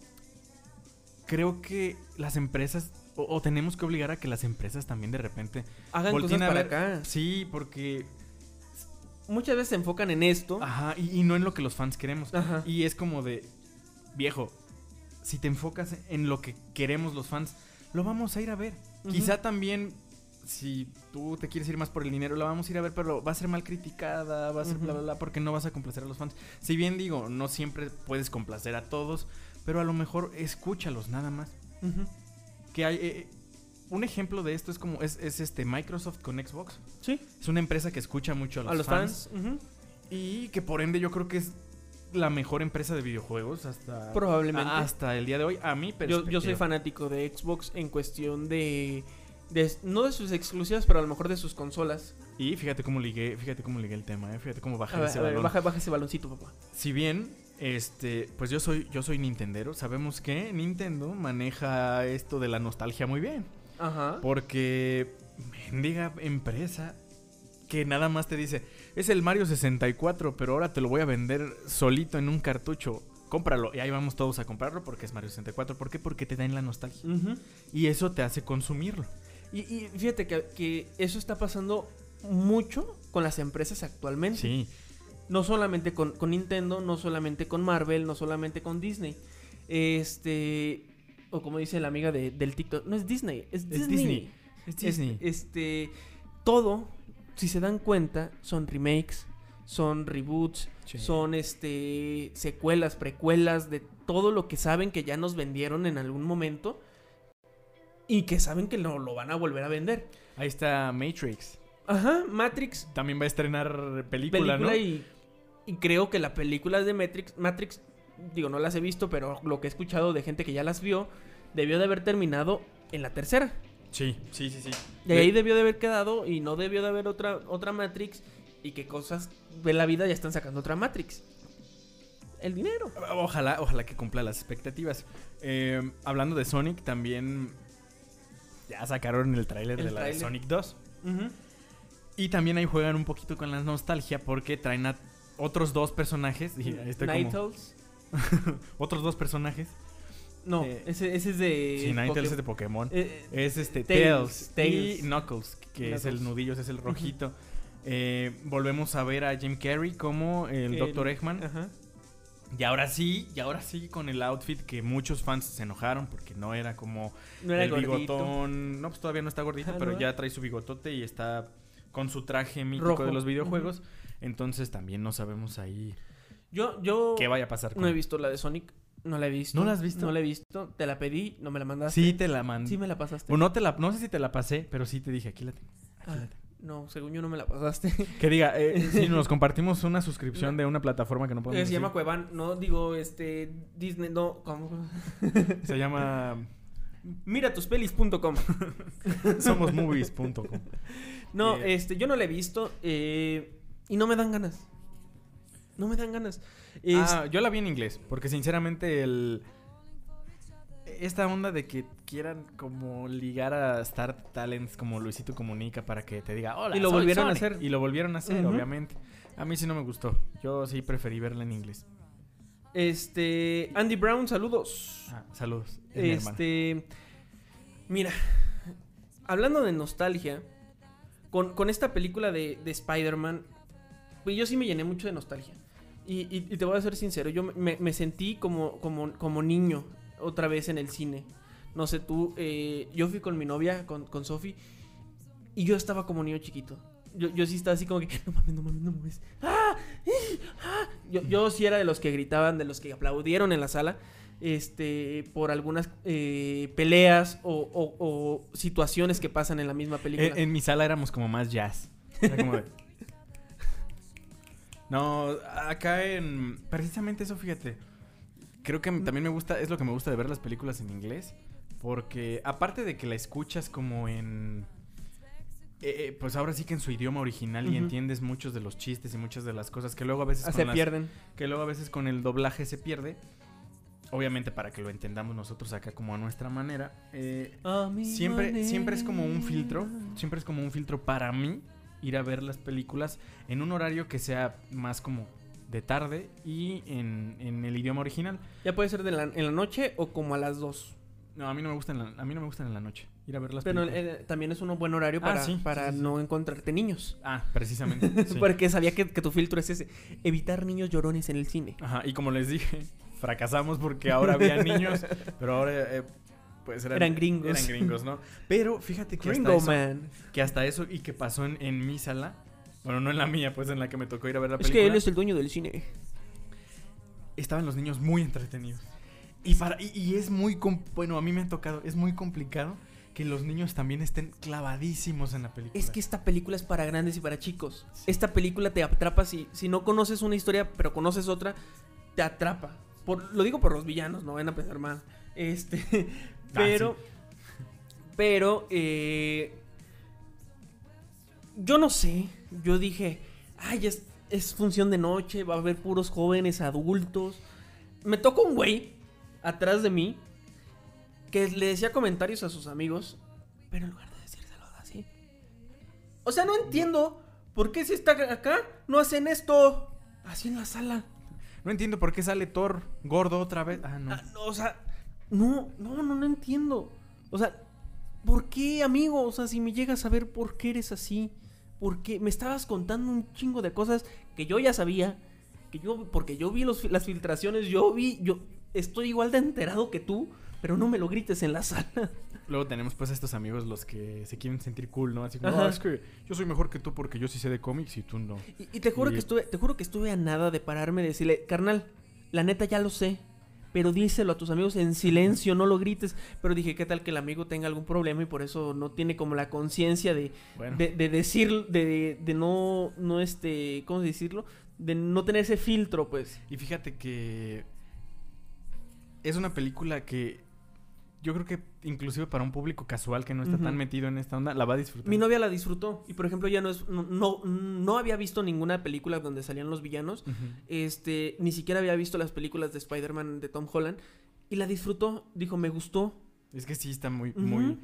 creo que las empresas, o tenemos que obligar a que las empresas también de repente Hagan volteen cosas a para ver. acá. Sí, porque Muchas veces se enfocan en esto. ajá, y no en lo que los fans queremos. Ajá. Y es como de, viejo, si te enfocas en lo que queremos los fans, lo vamos a ir a ver. Ujú. Quizá también, si tú te quieres ir más por el dinero, la vamos a ir a ver, pero va a ser mal criticada, va a ser Ujú. bla, bla, bla, porque no vas a complacer a los fans. Si bien digo, no siempre puedes complacer a todos, pero a lo mejor escúchalos nada más. Ujú. Que hay... un ejemplo de esto es como es Microsoft con Xbox. Sí. Es una empresa que escucha mucho a A los fans. Ujú. y que por ende yo creo que es la mejor empresa de videojuegos Probablemente. hasta el día de hoy. A mí, Yo soy fanático de Xbox en cuestión de no de sus exclusivas, pero a lo mejor de sus consolas. Y fíjate cómo ligué el tema, fíjate cómo bajé ese A ver, balón. baja ese baloncito, papá. Si bien, pues yo soy nintendero, sabemos que Nintendo maneja esto de la nostalgia muy bien. Ajá. Porque mendiga empresa que nada más te dice, es el Mario 64, pero ahora te lo voy a vender solito en un cartucho. Cómpralo. Y ahí vamos todos a comprarlo porque es Mario 64. ¿Por qué? Porque te dan la nostalgia. Ujú. Y eso te hace consumirlo. Y fíjate que eso está pasando mucho con las empresas actualmente. Sí. No solamente con Nintendo, no solamente con Marvel, no solamente con Disney. O como dice la amiga del TikTok, no es Disney, es Disney. Es Disney. Todo si se dan cuenta, son remakes, son reboots, Sí. son secuelas, precuelas de todo lo que saben que ya nos vendieron en algún momento y que saben que lo van a volver a vender. Ahí está Matrix. Ajá, Matrix, También va a estrenar película, ¿no? y creo que la película de Matrix, digo, no las he visto, pero lo que he escuchado de gente que ya las vio, debió de haber terminado en la tercera. Sí. Y ahí debió de haber quedado y no debió de haber otra Matrix y que cosas de la vida ya están sacando otra Matrix. El dinero. Ojalá que cumpla las expectativas. Hablando de Sonic, también ya sacaron el tráiler de la de Sonic 2. Ujú. Y también ahí juegan un poquito con la nostalgia porque traen a otros dos personajes. Y ahí estoy como- Ninetales. otros dos personajes. No, ese es de... Sí, Ninetales es de Pokémon. Es Tails. Tails y Knuckles, que es el Knuckles. nudillo, ese es el rojito. Volvemos a ver a Jim Carrey como el Dr. Eggman. Ajá. Y ahora sí, con el outfit que muchos fans se enojaron porque no era como No era el gordito. bigotón. No, pues todavía no está gordito, Ah, pero ¿no? ya trae su bigotote y está con su traje mítico Rojo. de los videojuegos. Entonces también no sabemos ahí Yo qué vaya a pasar. no he visto la de Sonic. No la he visto. ¿No la has visto? No la he visto. Te la pedí, no me la mandaste. Sí, te la mandé. Sí me la pasaste. No sé si te la pasé, pero sí te dije, aquí la tengo. Aquí Ah, la tengo. no, según yo no me la pasaste. Que diga, si nos compartimos una suscripción de una plataforma que no podemos Se llama decir. Cuevan. No, digo, Disney, no, ¿cómo? Se llama Miratuspelis.com. somosmovies.com. No, yo no la he visto y no me dan ganas. No me dan ganas. Yo la vi en inglés, porque sinceramente esta onda de que quieran como ligar a Star Talents como Luisito Comunica para que te diga, hola, Y lo soy volvieron a Sonic". hacer. Y lo volvieron a hacer, Ujú. obviamente. A mí sí no me gustó. Yo sí preferí verla en inglés. Andy Brown, saludos. Saludos. Es mi hermana. Mira, hablando de nostalgia, con esta película de Spider-Man, pues yo sí me llené mucho de nostalgia. Y te voy a ser sincero, yo me sentí como niño otra vez en el cine. No sé tú, yo fui con mi novia, con Sophie, y yo estaba como niño chiquito. Yo sí estaba así como que, no mames. ¡Ah! ¡Ah! Yo sí era de los que gritaban, de los que aplaudieron en la sala, por algunas peleas o situaciones que pasan en la misma película. En mi sala éramos como más jazz. Era como de... No, acá precisamente eso, fíjate. Creo que también me gusta, es lo que me gusta de ver las películas en inglés. Porque aparte de que la escuchas como en... pues ahora sí que en su idioma original y Ujú. entiendes muchos de los chistes y muchas de las cosas que luego a veces Se pierden. que luego a veces con el doblaje se pierde. Obviamente para que lo entendamos nosotros acá como a nuestra manera. Siempre es como un filtro. Siempre es como un filtro para mí ir a ver las películas en un horario que sea más como de tarde y en el idioma original. Ya puede ser en la noche o como a las 2. No, a mí no me gustan en la noche ir a ver las Pero películas. también es un buen horario para, sí, para sí. no encontrarte niños. Precisamente. Sí. Porque sabía que tu filtro es ese. Evitar niños llorones en el cine. Ajá, y como les dije, fracasamos porque ahora había niños, pero ahora pues Eran gringos. Eran gringos, ¿no? Pero fíjate que Gringo hasta eso, Man. que hasta eso y que pasó en mi sala, bueno, no en la mía, pues en la que me tocó ir a ver la Es película. que él es el dueño del cine. Estaban los niños muy entretenidos. Y es muy bueno, a mí me ha tocado, es muy complicado que los niños también estén clavadísimos en la película. Es que esta película es para grandes y para chicos. Esta película te atrapa si no conoces una historia, pero conoces otra, te atrapa. Lo digo por los villanos, no vayan a pensar mal. Pero yo no sé. Yo dije, ay, es función de noche, va a haber puros jóvenes, adultos. Me tocó un güey atrás de mí que le decía comentarios a sus amigos, pero en lugar de decírselos así. O sea, no entiendo por qué si está acá no hacen esto así en la sala. No entiendo por qué sale Thor gordo otra vez. No. No, o sea, no entiendo. O sea, ¿por qué, amigo? O sea, si me llegas a ver por qué eres así, porque me estabas contando un chingo de cosas que yo ya sabía, porque yo vi las filtraciones, yo estoy igual de enterado que tú, pero no me lo grites en la sala. Luego tenemos pues a estos amigos los que se quieren sentir cool, ¿no? Así como, Ajá. es que yo soy mejor que tú porque yo sí sé de cómics y tú no. Y te juro Y- te juro que estuve a nada de pararme y decirle, carnal, la neta ya lo sé, pero díselo a tus amigos en silencio, no lo grites. Pero dije, ¿qué tal que el amigo tenga algún problema y por eso no tiene como la conciencia de Bueno, decir, de no, ¿cómo decirlo? De no tener ese filtro, pues. y fíjate que es una película que yo creo que inclusive para un público casual que no está Ujú. tan metido en esta onda, la va a disfrutar. Mi novia la disfrutó y, por ejemplo, ya no había visto ninguna película donde salían los villanos. Ujú. Ni siquiera había visto las películas de Spider-Man de Tom Holland y la disfrutó. Dijo, me gustó. Es que sí está muy, Ujú. muy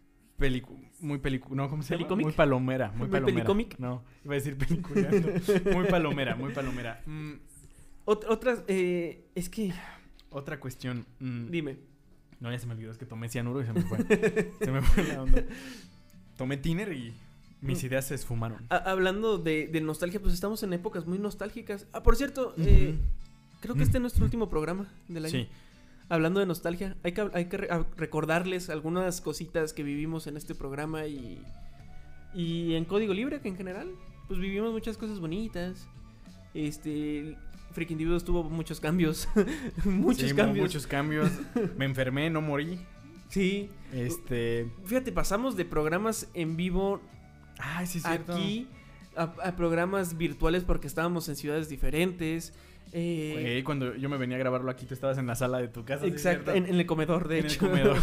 no, ¿cómo se llama? ¿Pelicómic? Muy palomera, muy ¿Muy palomera. pelicómic? No, iba a decir peliculeando. Muy palomera, muy palomera. Otras, es que, Otra cuestión. dime. No, ya se me olvidó, es que tomé cianuro y se me fue. Se me fue la onda. Tomé tiner y mis ideas se esfumaron. Hablando de nostalgia, pues estamos en épocas muy nostálgicas. Por cierto, Ujú. creo que este es nuestro último programa del año. Sí. Hablando de nostalgia, hay que recordarles algunas cositas que vivimos en este programa y en Código Libre, que en general, pues vivimos muchas cosas bonitas. Freaking Individuos tuvo muchos cambios. muchos Sí, cambios. muchos cambios. Me enfermé, no morí. Sí. Fíjate, pasamos de programas en vivo Ay, sí, es cierto. aquí a programas virtuales porque estábamos en ciudades diferentes. Güey, cuando yo me venía a grabarlo aquí, tú estabas en la sala de tu casa. ¿sí es Exacto, cierto? en el comedor, de En el hecho. comedor.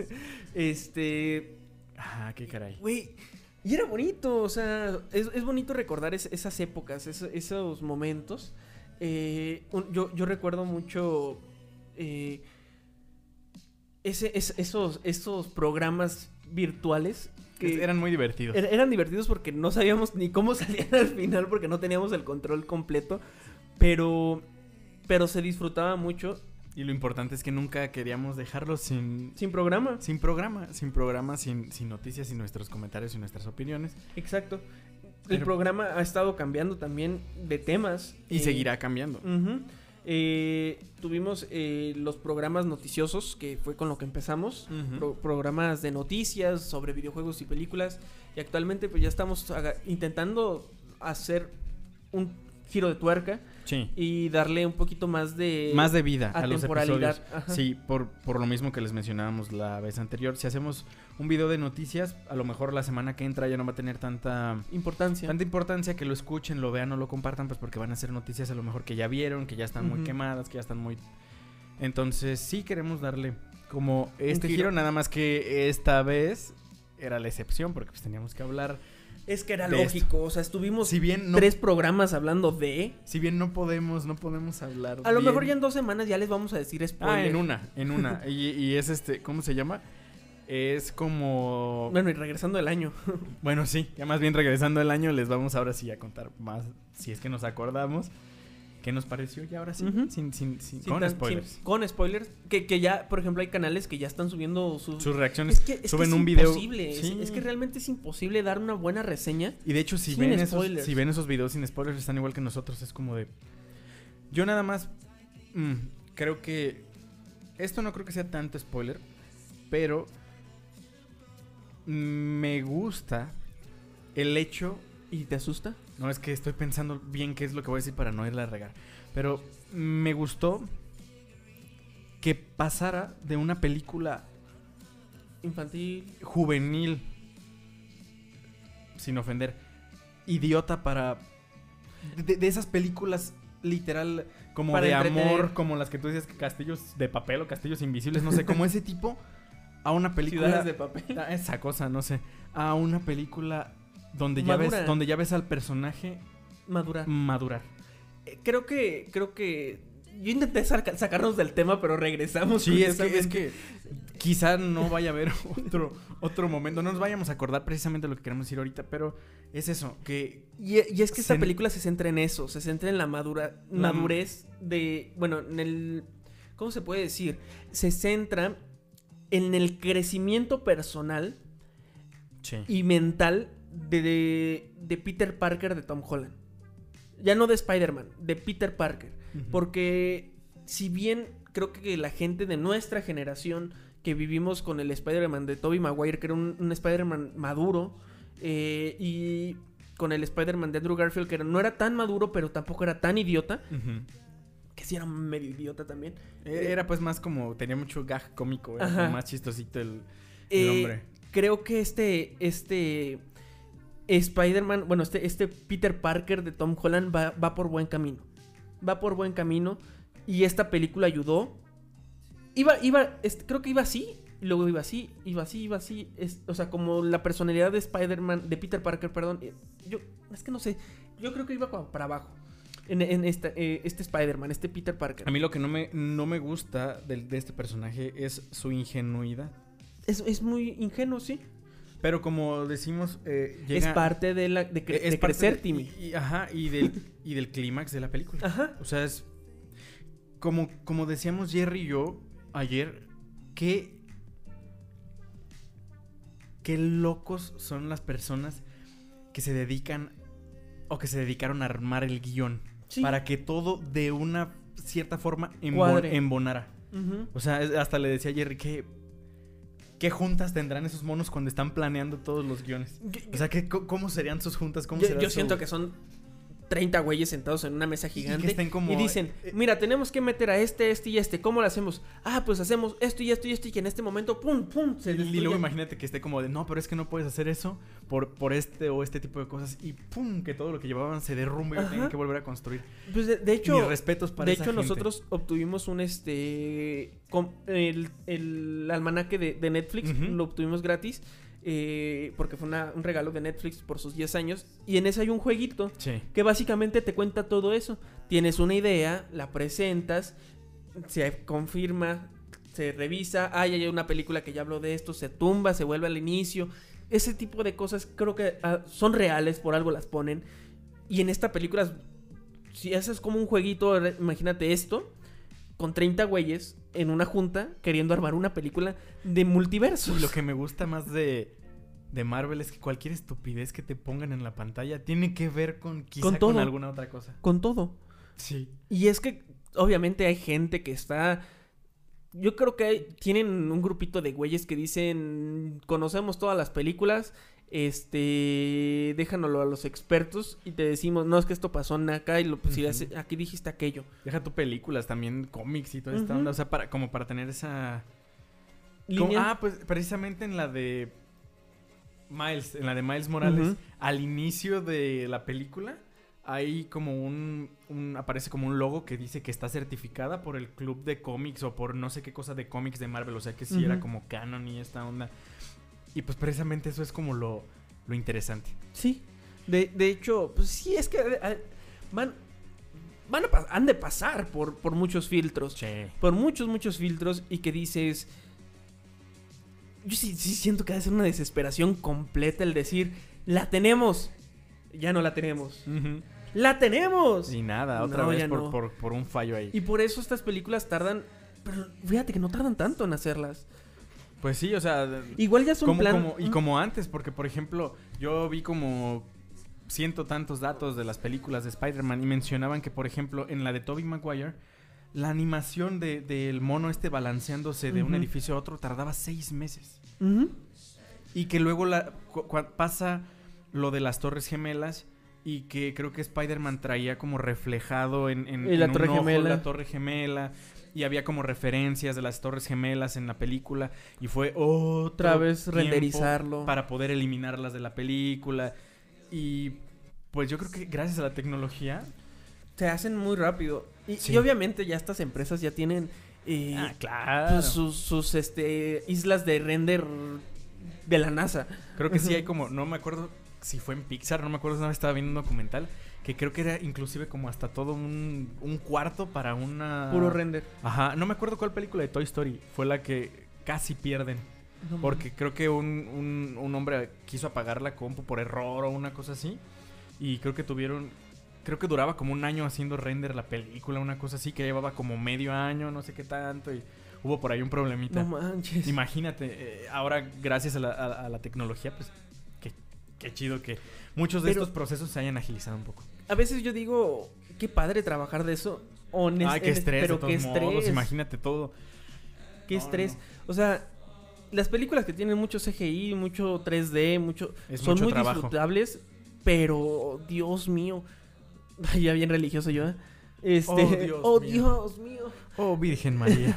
Ah, qué caray. güey, y era bonito, o sea, es bonito recordar esas épocas, esos momentos. Yo recuerdo mucho esos programas virtuales que Eran muy divertidos. eran divertidos porque no sabíamos ni cómo salían al final porque no teníamos el control completo, pero se disfrutaba mucho. Y lo importante es que nunca queríamos dejarlo sin Programa. sin noticias, sin nuestros comentarios y nuestras opiniones. Exacto. El Pero- programa ha estado cambiando también de temas. Y seguirá cambiando. Ujú. Tuvimos los programas noticiosos, que fue con lo que empezamos. Ujú. Programas de noticias sobre videojuegos y películas. Y actualmente pues ya estamos intentando hacer un giro de tuerca Sí. y darle un poquito más de Vida a los temporalidad. episodios. Ajá. Sí, por lo mismo que les mencionábamos la vez anterior. Si hacemos un video de noticias, a lo mejor la semana que entra ya no va a tener tanta importancia que lo escuchen, lo vean o lo compartan, pues porque van a ser noticias a lo mejor que ya vieron, que ya están muy Ujú. quemadas, que ya están muy... Entonces sí queremos darle como este giro. giro, nada más que esta vez era la excepción porque pues teníamos que hablar. Es que era de lógico, o sea, estuvimos Si bien no, 3 programas hablando de... si bien no podemos hablar. A lo bien. mejor ya en 2 semanas ya les vamos a decir spoilers. En una. y es ¿cómo se llama? Es como... Bueno, y regresando el año. Bueno, sí, ya más bien regresando el año les vamos ahora sí a contar más, si es que nos acordamos, qué nos pareció y ahora sí, Ujú. sin con tan- spoilers. con spoilers. Que ya, por ejemplo, hay canales que ya están subiendo sus... Sus reacciones, suben es un video. imposible, Sí. es que realmente es imposible dar una buena reseña. Y de hecho, si sin ven spoilers. esos videos sin spoilers, están igual que nosotros. Es como de... Yo nada más creo que... Esto no creo que sea tanto spoiler, pero... Me gusta el hecho... ¿Y te asusta? No, es que estoy pensando bien qué es lo que voy a decir para no irla a regar. Pero me gustó que pasara de una película Infantil. juvenil, sin ofender, idiota para... De esas películas literal como Para de entretener. amor, como las que tú dices, castillos de papel o castillos invisibles, no sé, como ese tipo, a una película... Ciudades de papel. a esa cosa, no sé, a una película donde Madura. donde ya ves al personaje Madurar. madurar. Creo que... Yo intenté sacarnos del tema, pero regresamos. Sí, es curiosamente. que quizá no vaya a haber otro momento. No nos vayamos a acordar precisamente lo que queremos decir ahorita, pero es eso, que... Y es que esta Se- película se centra en eso, se centra en la madurez de... Bueno, en el... ¿Cómo se puede decir? Se centra en el crecimiento personal Sí. y mental de Peter Parker de Tom Holland. Ya no de Spider-Man, de Peter Parker. Porque si bien creo que la gente de nuestra generación que vivimos con el Spider-Man de Tobey Maguire, que era un Spider-Man maduro, y con el Spider-Man de Andrew Garfield, que no era tan maduro, pero tampoco era tan idiota, que sí era medio idiota también. Era pues más como, tenía mucho gag cómico, era Ajá. como más chistosito el hombre. Creo que este Spider-Man, bueno, este Peter Parker de Tom Holland va por buen camino. Va por buen camino. Y esta película ayudó. Creo que iba así. Y luego iba así. O sea, como la personalidad de Spider-Man, de Peter Parker, perdón. Es que no sé. Yo creo que iba como para abajo. En este Spider-Man, este Peter Parker. A mí lo que no me gusta de este personaje es su ingenuidad. Es muy ingenuo, sí. Pero como decimos, Es parte de crecer, Timmy. Y del clímax de la película. Ajá. O sea, es como decíamos Jerry y yo ayer, qué locos son las personas que se dedican o que se dedicaron a armar el guión. Sí. Para que todo de una cierta forma Cuadre. embonara. Uh-huh. O sea, hasta le decía a Jerry ¿qué juntas tendrán esos monos cuando están planeando todos los guiones? O sea, ¿cómo serían sus juntas? Yo siento que son 30 güeyes sentados en una mesa gigante. Y que estén como... Y dicen, mira, tenemos que meter a este y este. ¿Cómo lo hacemos? pues hacemos esto y esto y esto. Y que en este momento, pum, se Y destruye. luego imagínate que esté como de, no, pero es que no puedes hacer eso por este o este tipo de cosas. Y pum, que todo lo que llevaban se derrumbe y tienen que volver a construir. Pues de hecho... Mis respetos para esa gente. nosotros obtuvimos el almanaque de Netflix. Uh-huh. Lo obtuvimos gratis. Porque fue un regalo de Netflix por sus 10 años. Y en ese hay un jueguito que básicamente te cuenta todo eso. Tienes una idea, la presentas, se confirma, se revisa. Hay una película que ya habló de esto, se tumba, se vuelve al inicio. Ese tipo de cosas creo que son reales, por algo las ponen. Y en esta película, si haces como un jueguito, imagínate esto, con 30 güeyes en una junta queriendo armar una película de multiversos. Y lo que me gusta más de Marvel es que cualquier estupidez que te pongan en la pantalla tiene que ver con alguna otra cosa. Con todo. Sí. Y es que obviamente hay gente que está... Yo creo que tienen un grupito de güeyes que dicen, conocemos todas las películas, déjanoslo a los expertos y te decimos, no, es que esto pasó acá y si aquí dijiste aquello. Deja tu películas, también cómics y toda esta onda, o sea, para tener esa línea. Pues precisamente en la de Miles Morales, al inicio de la película hay como aparece como un logo que dice que está certificada por el club de cómics o por no sé qué cosa de cómics de Marvel, o sea que sí era como canon y esta onda. Y pues precisamente eso es como lo interesante. Sí. De hecho, pues sí, es que han de pasar por muchos filtros. Sí. Por muchos filtros. Y que dices... Yo sí siento que ha de ser una desesperación completa el decir, ¡la tenemos! Ya no la tenemos. Uh-huh. ¡La tenemos! Y nada, otra vez por un fallo ahí. Y por eso estas películas tardan... Pero fíjate que no tardan tanto en hacerlas. Pues sí, o sea... Igual ya son como antes, porque por ejemplo, yo vi como 100 tantos datos de las películas de Spider-Man y mencionaban que, por ejemplo, en la de Tobey Maguire, la animación del mono balanceándose de un edificio a otro tardaba 6 meses. Uh-huh. Y que luego pasa lo de las Torres Gemelas y que creo que Spider-Man traía como reflejado en la un Torre ojo Gemela. la Torre Gemela. Y había como referencias de las Torres Gemelas en la película. Y fue otra vez renderizarlo para poder eliminarlas de la película. Y pues yo creo que gracias a la tecnología se hacen muy rápido. Y obviamente ya estas empresas ya tienen claro. pues sus islas de render de la NASA. Creo que sí hay como, no me acuerdo si fue en Pixar, no me acuerdo, una vez estaba viendo un documental que creo que era inclusive como hasta todo un cuarto para una... Puro render. Ajá, no me acuerdo cuál película de Toy Story fue la que casi pierden. Porque creo que un hombre quiso apagar la compu por error o una cosa así. Y creo que duraba como un año haciendo render la película, una cosa así, que llevaba como medio año, no sé qué tanto, y hubo por ahí un problemita. No manches. Imagínate, ahora gracias a la tecnología, pues qué chido que muchos de estos procesos se hayan agilizado un poco. A veces yo digo, qué padre trabajar de eso. Qué estrés, pero de todos qué modos, estrés. imagínate todo. Qué No, estrés. no. O sea, las películas que tienen mucho CGI, mucho 3D, Es son mucho muy trabajo. disfrutables, pero Dios mío. Ya bien religioso yo, ¿eh? Oh, Dios mío. Dios mío. Oh, Virgen María.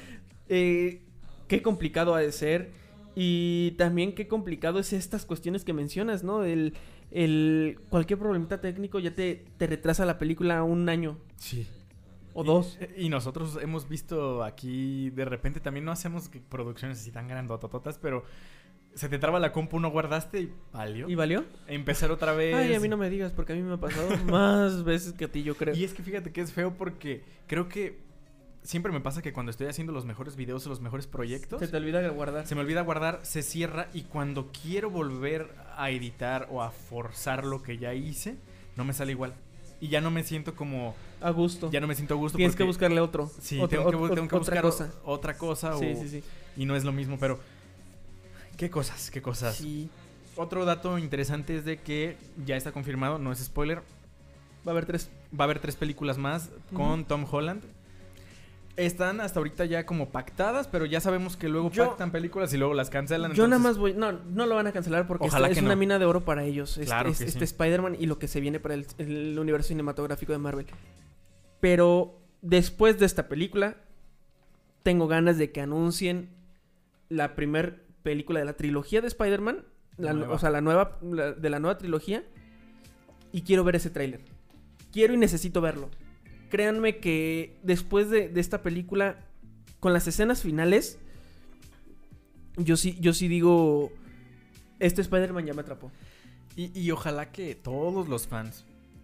Qué complicado ha de ser. Y también qué complicado es estas cuestiones que mencionas, ¿no? Cualquier problemita técnico ya te retrasa la película un año Sí. o dos. Y nosotros hemos visto aquí, de repente también no hacemos producciones así tan grandotototas, pero se te traba la compu, no guardaste y valió. ¿Y valió? Empezar otra vez. Ay, a mí no me digas, porque a mí me ha pasado más veces que a ti, yo creo. Y es que fíjate que es feo porque creo que siempre me pasa que cuando estoy haciendo los mejores videos o los mejores proyectos, Se te olvida guardar. se me olvida guardar, se cierra y cuando quiero volver a editar o a forzar lo que ya hice, no me sale igual. Y ya no me siento como... A gusto. Ya no me siento a gusto. Tienes que porque- buscarle otro. Sí, Otro- tengo que otra buscar cosa. otra cosa Sí, sí, sí. y no es lo mismo, pero... ¿Qué cosas? ¿Qué cosas? Sí. Otro dato interesante es de que ya está confirmado, no es spoiler, Va a haber 3. va a haber 3 películas más con Tom Holland. Están hasta ahorita ya como pactadas, pero ya sabemos que luego Yo- pactan películas y luego las cancelan. Yo nada entonces- más voy... No lo van a cancelar porque Ojalá es que una no. mina de oro para ellos. Claro que sí. Spider-Man y lo que se viene para el universo cinematográfico de Marvel. Pero después de esta película, tengo ganas de que anuncien la primer película de la trilogía de Spider-Man. Nueva. O sea, de la nueva trilogía. Y quiero ver ese tráiler. Quiero y necesito verlo. Créanme que después de esta película, con las escenas finales, yo sí digo, este Spider-Man ya me atrapó. Y ojalá que todos los fans,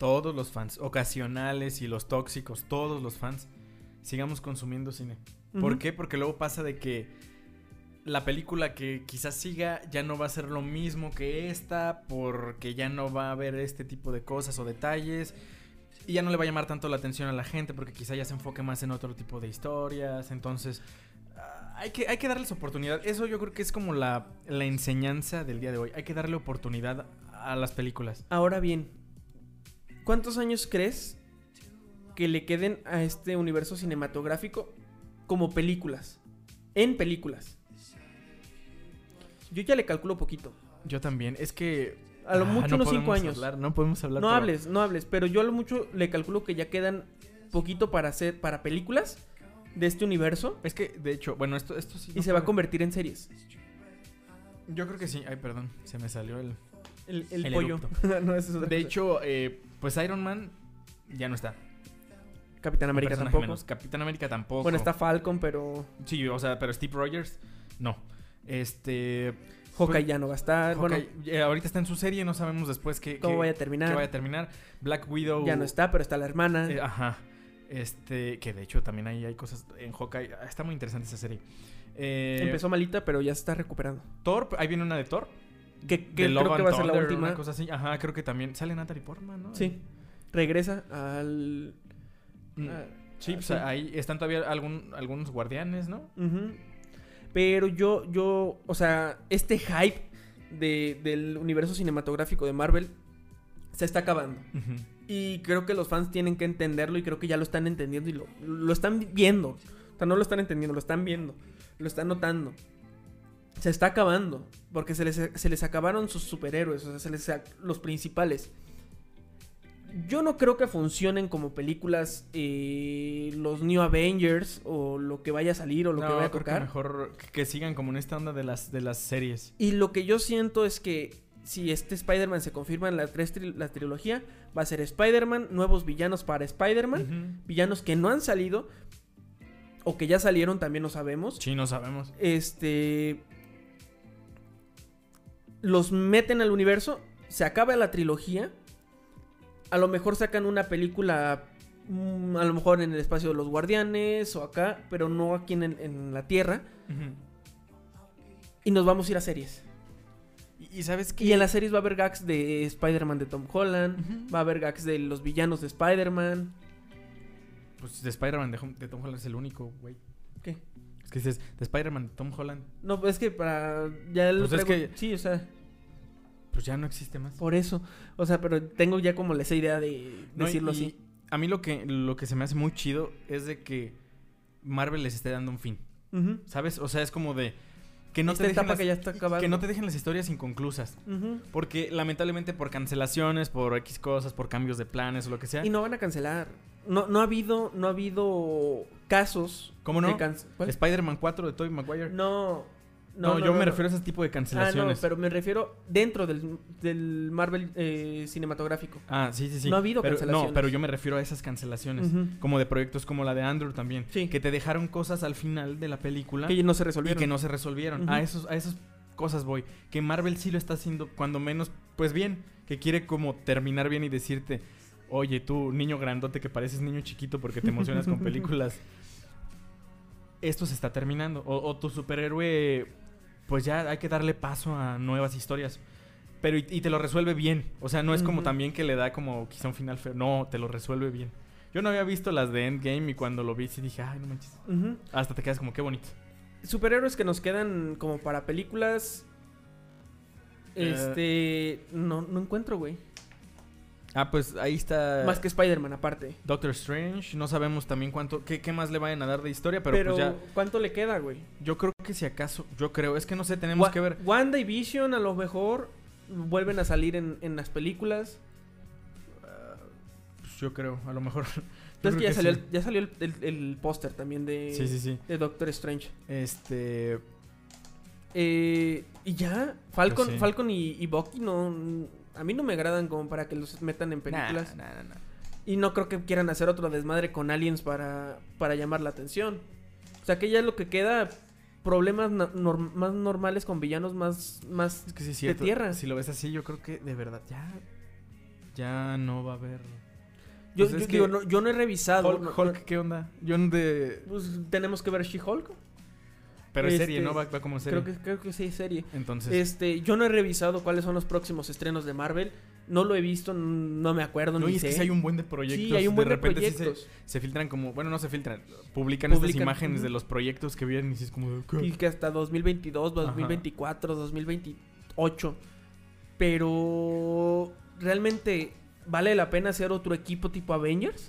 ocasionales y los tóxicos, todos los fans, sigamos consumiendo cine. ¿Por Ujú. qué? Porque luego pasa de que la película que quizás siga ya no va a ser lo mismo que esta, porque ya no va a haber este tipo de cosas o detalles, y ya no le va a llamar tanto la atención a la gente, porque quizá ya se enfoque más en otro tipo de historias. Entonces, hay que darles oportunidad. Eso yo creo que es como la enseñanza del día de hoy. Hay que darle oportunidad a las películas. Ahora bien, ¿cuántos años crees que le queden a este universo cinematográfico como películas? En películas. Yo ya le calculo poquito. Yo también. Es que... A lo mucho unos 5 podemos años. no podemos hablar. No pero- hables, pero yo a lo mucho le calculo que ya quedan poquito para películas de este universo Es que, de hecho, bueno, esto sí... y no se va a puede- convertir en series. Yo creo que sí. Ay, perdón. Se me salió el... El El pollo. No, eso es otra De cosa. hecho, pues Iron Man ya no está. Capitán Un América personaje tampoco. menos. Capitán América tampoco. Bueno, está Falcon, pero Sí, o sea, pero Steve Rogers, no. Hawkeye ya no va a estar. Hawkeye, Bueno, ahorita está en su serie, no sabemos después cómo vaya a qué terminar. vaya a terminar. Black Widow... Ya no está, pero está la hermana. Ajá. Que de hecho también ahí hay cosas en Hawkeye. Está muy interesante esa serie. Empezó malita, pero ya se está recuperando. Thor, ahí viene una de Thor. Que De creo Love que and va a ser la Thunder, última. una cosa así. Ajá, creo que también sale Natalie Portman, ¿no? Sí. Regresa al. Mm, sí, pues sí. ahí están todavía algunos guardianes, ¿no? Ujú. Pero yo, o sea, este hype del universo cinematográfico de Marvel se está acabando. Ujú. Y creo que los fans tienen que entenderlo y creo que ya lo están entendiendo y lo están viendo. O sea, no lo están entendiendo, lo están viendo, lo están notando. Se está acabando, porque se les acabaron sus superhéroes, o sea, los principales. Yo no creo que funcionen como películas los New Avengers o lo que vaya a salir o lo que No, vaya a creo que tocar. mejor que sigan como en esta onda de las series. Y lo que yo siento es que si este Spider-Man se confirma en la trilogía, va a ser Spider-Man, nuevos villanos para Spider-Man, Ujú. villanos que no han salido o que ya salieron, también no sabemos. Sí, no sabemos. Los meten al universo, se acaba la trilogía, a lo mejor sacan una película, a lo mejor en el espacio de los Guardianes o acá, pero no aquí en la Tierra, Ujú. y nos vamos a ir a series. Y sabes que... Y en las series va a haber gags de Spider-Man de Tom Holland, Ujú. va a haber gags de los villanos de Spider-Man. Pues de Spider-Man de Tom Holland es el único, güey. ¿Qué? Es que dices, de Spider-Man de Tom Holland, No, es que para... Ya lo Pues es traigo- que- Sí, o sea, pues ya no existe más. por eso. O sea, pero tengo ya como esa idea de No, decirlo y- así. a mí lo que se me hace muy chido es de que Marvel les esté dando un fin, Ujú. ¿sabes? O sea, es como de que no Esta te dejen etapa que ya está acabando. que no te dejen las historias inconclusas. Ujú. Porque lamentablemente por cancelaciones, por X cosas, por cambios de planes o lo que sea. Y no van a cancelar. No ha habido casos. ¿Cómo no? de ¿Cuál? Spider-Man 4 de Tobey Maguire. No, yo me refiero a ese tipo de Ah, cancelaciones. no, pero me refiero dentro del Marvel cinematográfico. Sí. No ha habido cancelaciones. No, pero yo me refiero a esas cancelaciones. Ujú. Como de proyectos como la de Andrew también. Sí. Que te dejaron cosas al final de la película Que no se y resolvieron. que no se resolvieron. Ujú. A esas cosas voy. Que Marvel sí lo está haciendo, cuando menos, pues bien. Que quiere como terminar bien y decirte, oye, tú, niño grandote que pareces niño chiquito porque te emocionas con películas. Esto se está terminando. O tu superhéroe, pues ya hay que darle paso a nuevas historias. Pero y te lo resuelve bien. O sea, no es como Ujú. también que le da como quizá un final feo. No, te lo resuelve bien. Yo no había visto las de Endgame y cuando lo vi sí dije, ay, no manches. Ujú. Hasta te quedas como, qué bonito. Superhéroes que nos quedan como para películas. No encuentro, güey. Ah, pues ahí está Más que Spider-Man, aparte. Doctor Strange. No sabemos también qué más le vayan a dar de historia, pero pues ya. ¿cuánto le queda, güey? Yo creo que si acaso, es que no sé, tenemos que ver. Wanda y Vision a lo mejor vuelven a salir en las películas. Pues yo creo, a lo mejor. Yo Entonces que creo ya salió el póster también de, Sí. de Doctor Strange. Sí. Y ya, Falcon, Pues sí. Falcon y Bucky no, a mí no me agradan como para que los metan en películas. Nah. Y no creo que quieran hacer otro desmadre con aliens para llamar la atención. O sea que ya lo que queda, problemas más normales con villanos más Es que sí es de cierto. tierra. Si lo ves así, yo creo que de verdad ya no va a haber. Yo, Pues es yo que digo, yo no he revisado. Hulk, ¿qué onda? Yo no de. Pues tenemos que ver She-Hulk. Pero es serie, ¿no? Va como serie. Creo que sí es serie. Entonces. Yo no he revisado cuáles son los próximos estrenos de Marvel. No lo he visto, no me acuerdo, No, ni y es sé. que sí hay un buen de proyectos. Sí, hay un buen de repente sí proyectos. se filtran como. Bueno, no se filtran. Publican estas Publican, imágenes ujú. de los proyectos que vienen y sí es como. ¿Qué? Y que hasta 2022, 2024, 2028. Pero realmente vale la pena hacer otro equipo tipo Avengers.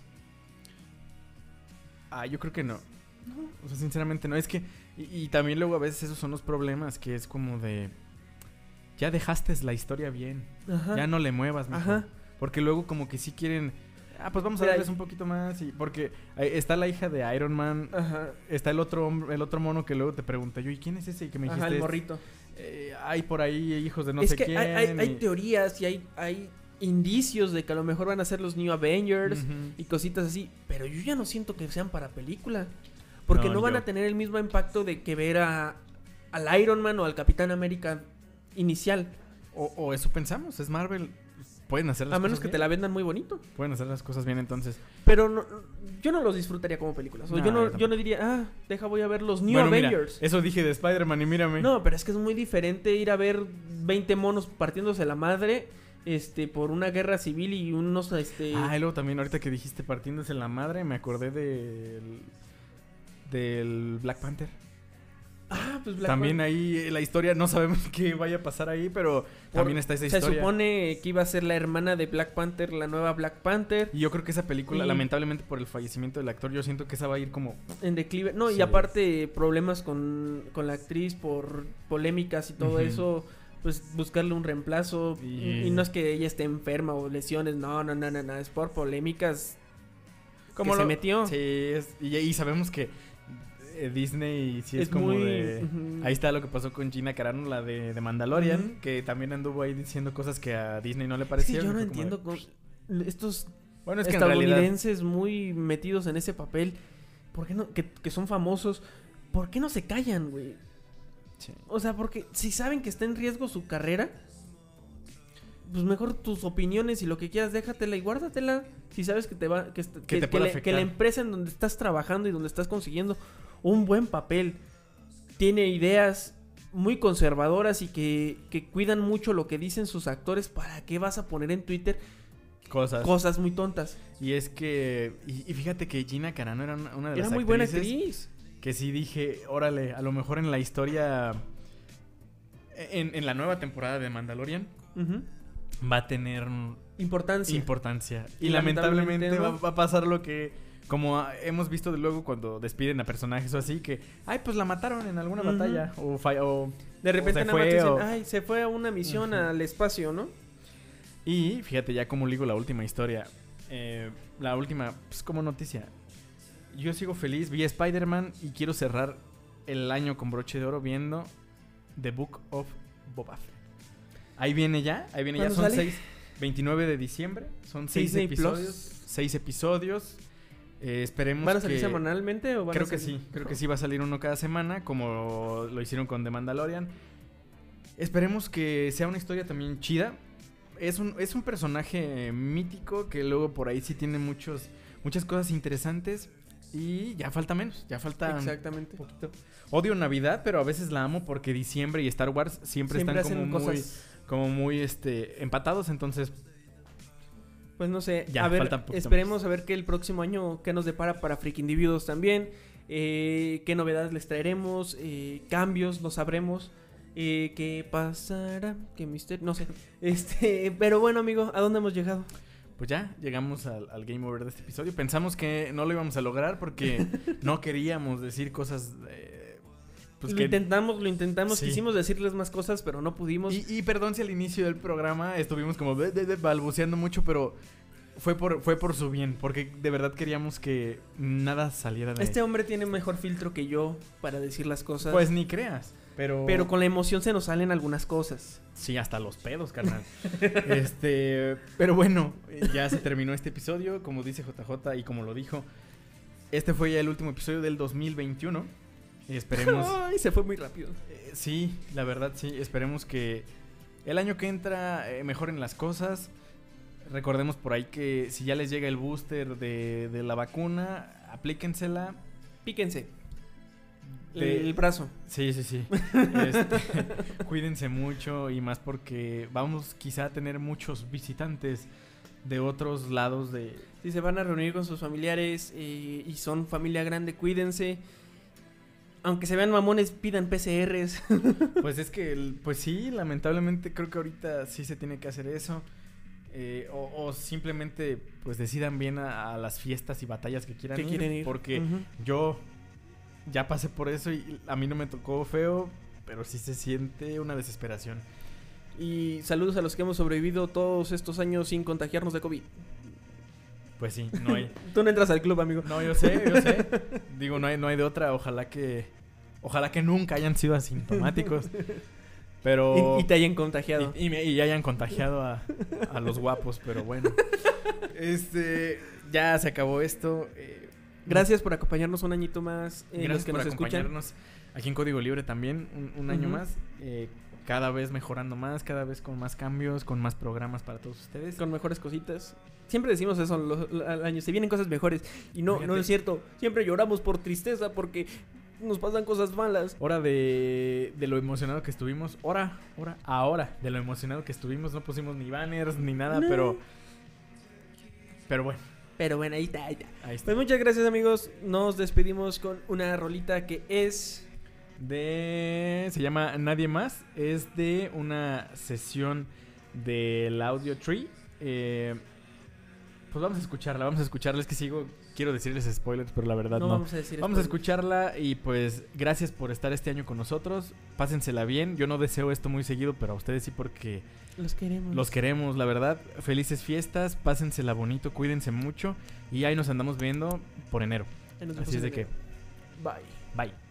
Yo creo que no. O sea, sinceramente no. Es que. Y también luego a veces esos son los problemas. Que es como de. Ya dejaste la historia bien. Ajá. Ya no le muevas, mijo. Ajá. Porque luego como que sí quieren. Pues vamos a Mira, darles un poquito más. Porque está la hija de Iron Man. Ajá. Está el otro mono que luego te pregunta yo, ¿y quién es ese? Y que me dijiste. Ajá, el morrito. Hay por ahí hijos de no es sé que quién. hay teorías y hay indicios de que a lo mejor van a ser los New Avengers Ujú. y cositas así. Pero yo ya no siento que sean para película. Porque no van yo- a tener el mismo impacto de que ver al Iron Man o al Capitán América inicial. O eso pensamos, es Marvel. Pueden hacer las A menos cosas que bien. te la vendan muy bonito. Pueden hacer las cosas bien entonces. Pero yo no los disfrutaría como películas. O No, yo yo tampoco. no diría, voy a ver los New Bueno, mira, Avengers. eso dije de Spider-Man y mírame. No, pero es que es muy diferente ir a ver 20 monos partiéndose la madre por una guerra civil y unos Y luego también ahorita que dijiste partiéndose la madre, me acordé del Black Panther. pues Black También Panther. ahí la historia, no sabemos qué vaya a pasar ahí, pero también está esa Se historia. supone que iba a ser la hermana de Black Panther, la nueva Black Panther, Y yo creo que esa película, Y- lamentablemente por el fallecimiento del actor, yo siento que esa va a ir como... en declive. No, Sí. y aparte problemas con la actriz por polémicas y todo Ujú. eso, pues buscarle un reemplazo. Y- Y no es que ella esté enferma o lesiones, no, es por polémicas que se metió. Sí, y sabemos que Disney sí es como muy... de... ujú. Ahí está lo que pasó con Gina Carano, la de Mandalorian, Ujú. que también anduvo ahí diciendo cosas que a Disney no le Es que parecieron. yo no Fue como de- entiendo estos Bueno, es que en realidad... estadounidenses muy metidos en ese papel, ¿por qué no? Que son famosos, ¿por qué no se callan, güey? Sí. O sea, porque si saben que está en riesgo su carrera, pues mejor tus opiniones y lo que quieras, déjatela y guárdatela. Si sabes que te va, que te puede la afectar. empresa en donde estás trabajando y donde estás consiguiendo un buen papel tiene ideas muy conservadoras y que cuidan mucho lo que dicen sus actores, ¿para qué vas a poner en Twitter cosas muy tontas? Y es que... Y fíjate que Gina Carano era una de Era las muy buena actrices actriz. que sí dije, órale, a lo mejor en la historia... En la nueva temporada de Mandalorian Ujú. va a tener importancia. Y lamentablemente va a pasar lo que, como hemos visto de luego cuando despiden a personajes o así, que, ay, pues la mataron en alguna batalla. O de repente se nada más fue, te dicen, o- ay, se fue a una misión al espacio, ¿no? Y fíjate ya como ligo la última historia. La última, pues como noticia. Yo sigo feliz, vi a Spider-Man y quiero cerrar el año con broche de oro viendo The Book of Boba Fett. Ahí viene ya, ¿Cuándo son sale? 29 de diciembre, son 6 Disney episodios. Plus. 6 episodios. Esperemos ¿Van a salir que... semanalmente o van Creo a que salir? sí, creo que sí va a salir uno cada semana, como lo hicieron con The Mandalorian. Esperemos que sea una historia también chida. Es un personaje mítico que luego por ahí sí tiene muchas cosas interesantes. Y ya falta menos, ya falta Exactamente. un poquito. Odio Navidad, pero a veces la amo porque diciembre y Star Wars siempre están hacen como muy empatados, entonces Pues no sé, Ya, a ver, falta un poquito esperemos a ver qué el próximo año qué nos depara para Freak Individuos también, qué novedades les traeremos, cambios, lo sabremos, qué pasará, qué misterio, no sé. Pero bueno, amigo, ¿a dónde hemos llegado? pues ya llegamos al game over de este episodio. Pensamos que no lo íbamos a lograr porque no queríamos decir cosas pues lo que... intentamos, Sí. quisimos decirles más cosas, pero no pudimos. Y perdón si al inicio del programa estuvimos como balbuceando mucho, pero fue por su bien, porque de verdad queríamos que nada saliera de... Este hombre tiene mejor filtro que yo para decir las cosas. Pues ni creas, pero con la emoción se nos salen algunas cosas. sí, hasta los pedos, carnal. Pero bueno, ya se terminó este episodio, como dice JJ y como lo dijo. Este fue ya el último episodio del 2021. Esperemos... Ay, se fue muy rápido. Sí, la verdad sí. Esperemos que el año que entra mejoren las cosas. Recordemos por ahí que si ya les llega el booster de la vacuna, aplíquensela. Píquense. De- El brazo. Sí. Cuídense mucho y más porque vamos quizá a tener muchos visitantes de otros lados de... Si se van a reunir con sus familiares y son familia grande, cuídense. Aunque se vean mamones, pidan PCRs. Pues es que, pues sí, lamentablemente creo que ahorita sí se tiene que hacer eso. O simplemente pues decidan bien a las fiestas y batallas que quieran, ir. Porque Ujú. yo ya pasé por eso y a mí no me tocó feo, pero sí se siente una desesperación. Y saludos a los que hemos sobrevivido todos estos años sin contagiarnos de COVID. Pues sí, no hay... Tú no entras al club, amigo. No, yo sé. Digo, no hay de otra. Ojalá que nunca hayan sido asintomáticos. Pero... Y te hayan contagiado. Y hayan contagiado a los guapos, pero bueno. Ya se acabó esto. Gracias por acompañarnos un añito más. Gracias Los que por nos escuchan. acompañarnos aquí en Código Libre también, un año Ujú. más. Cada vez mejorando más, cada vez con más cambios, con más programas para todos ustedes. Con mejores cositas. Siempre decimos eso al año. Se vienen cosas mejores. Y no Fíjate. es cierto. Siempre lloramos por tristeza porque nos pasan cosas malas. Hora de lo emocionado que estuvimos. Ahora de lo emocionado que estuvimos. No pusimos ni banners ni nada, No. pero bueno, Pero bueno, ahí está. ahí está. Pues muchas gracias, amigos. Nos despedimos con una rolita que es... Se llama Nadie Más. Es de una sesión del Audio Tree. Pues vamos a escucharla. Es que quiero decirles spoilers, pero la verdad no. vamos a decir Vamos a spoilers. escucharla y pues gracias por estar este año con nosotros. Pásensela bien. Yo no deseo esto muy seguido, pero a ustedes sí porque Los queremos. los queremos, la verdad. Felices fiestas, pásensela bonito, cuídense mucho y ahí nos andamos viendo por enero. Ahí nos vemos Así es en de que, enero. Bye. bye.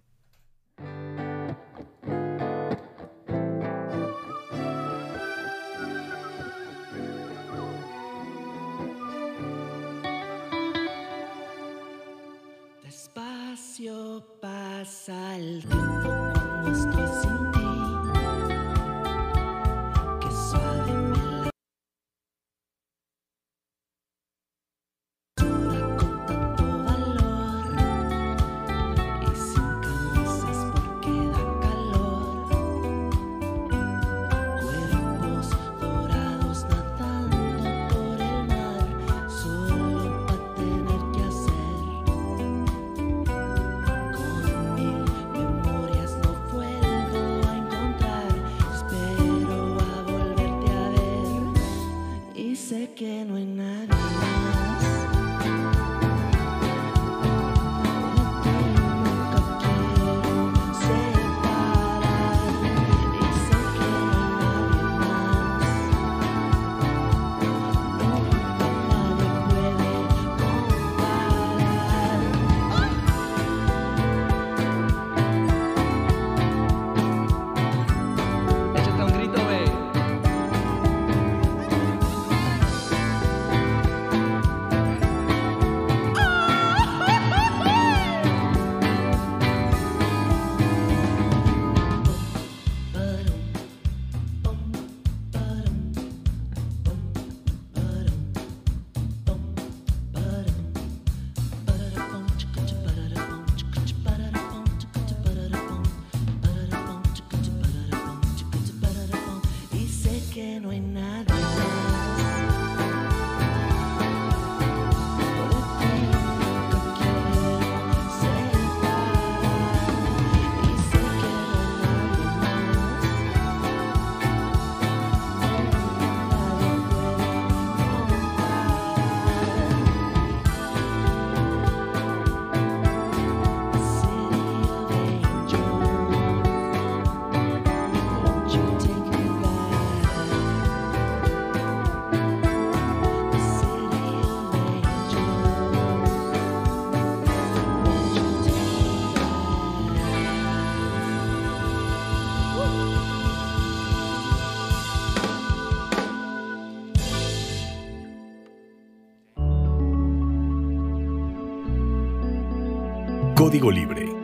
Despacio pasa el tiempo cuando estoy sin ti. Que suave me la con tanto valor y sin camisas porque da calor. Cuerpos dorados nadando por el mar solo para tener que hacer. Con mil memorias no vuelvo Código Libre.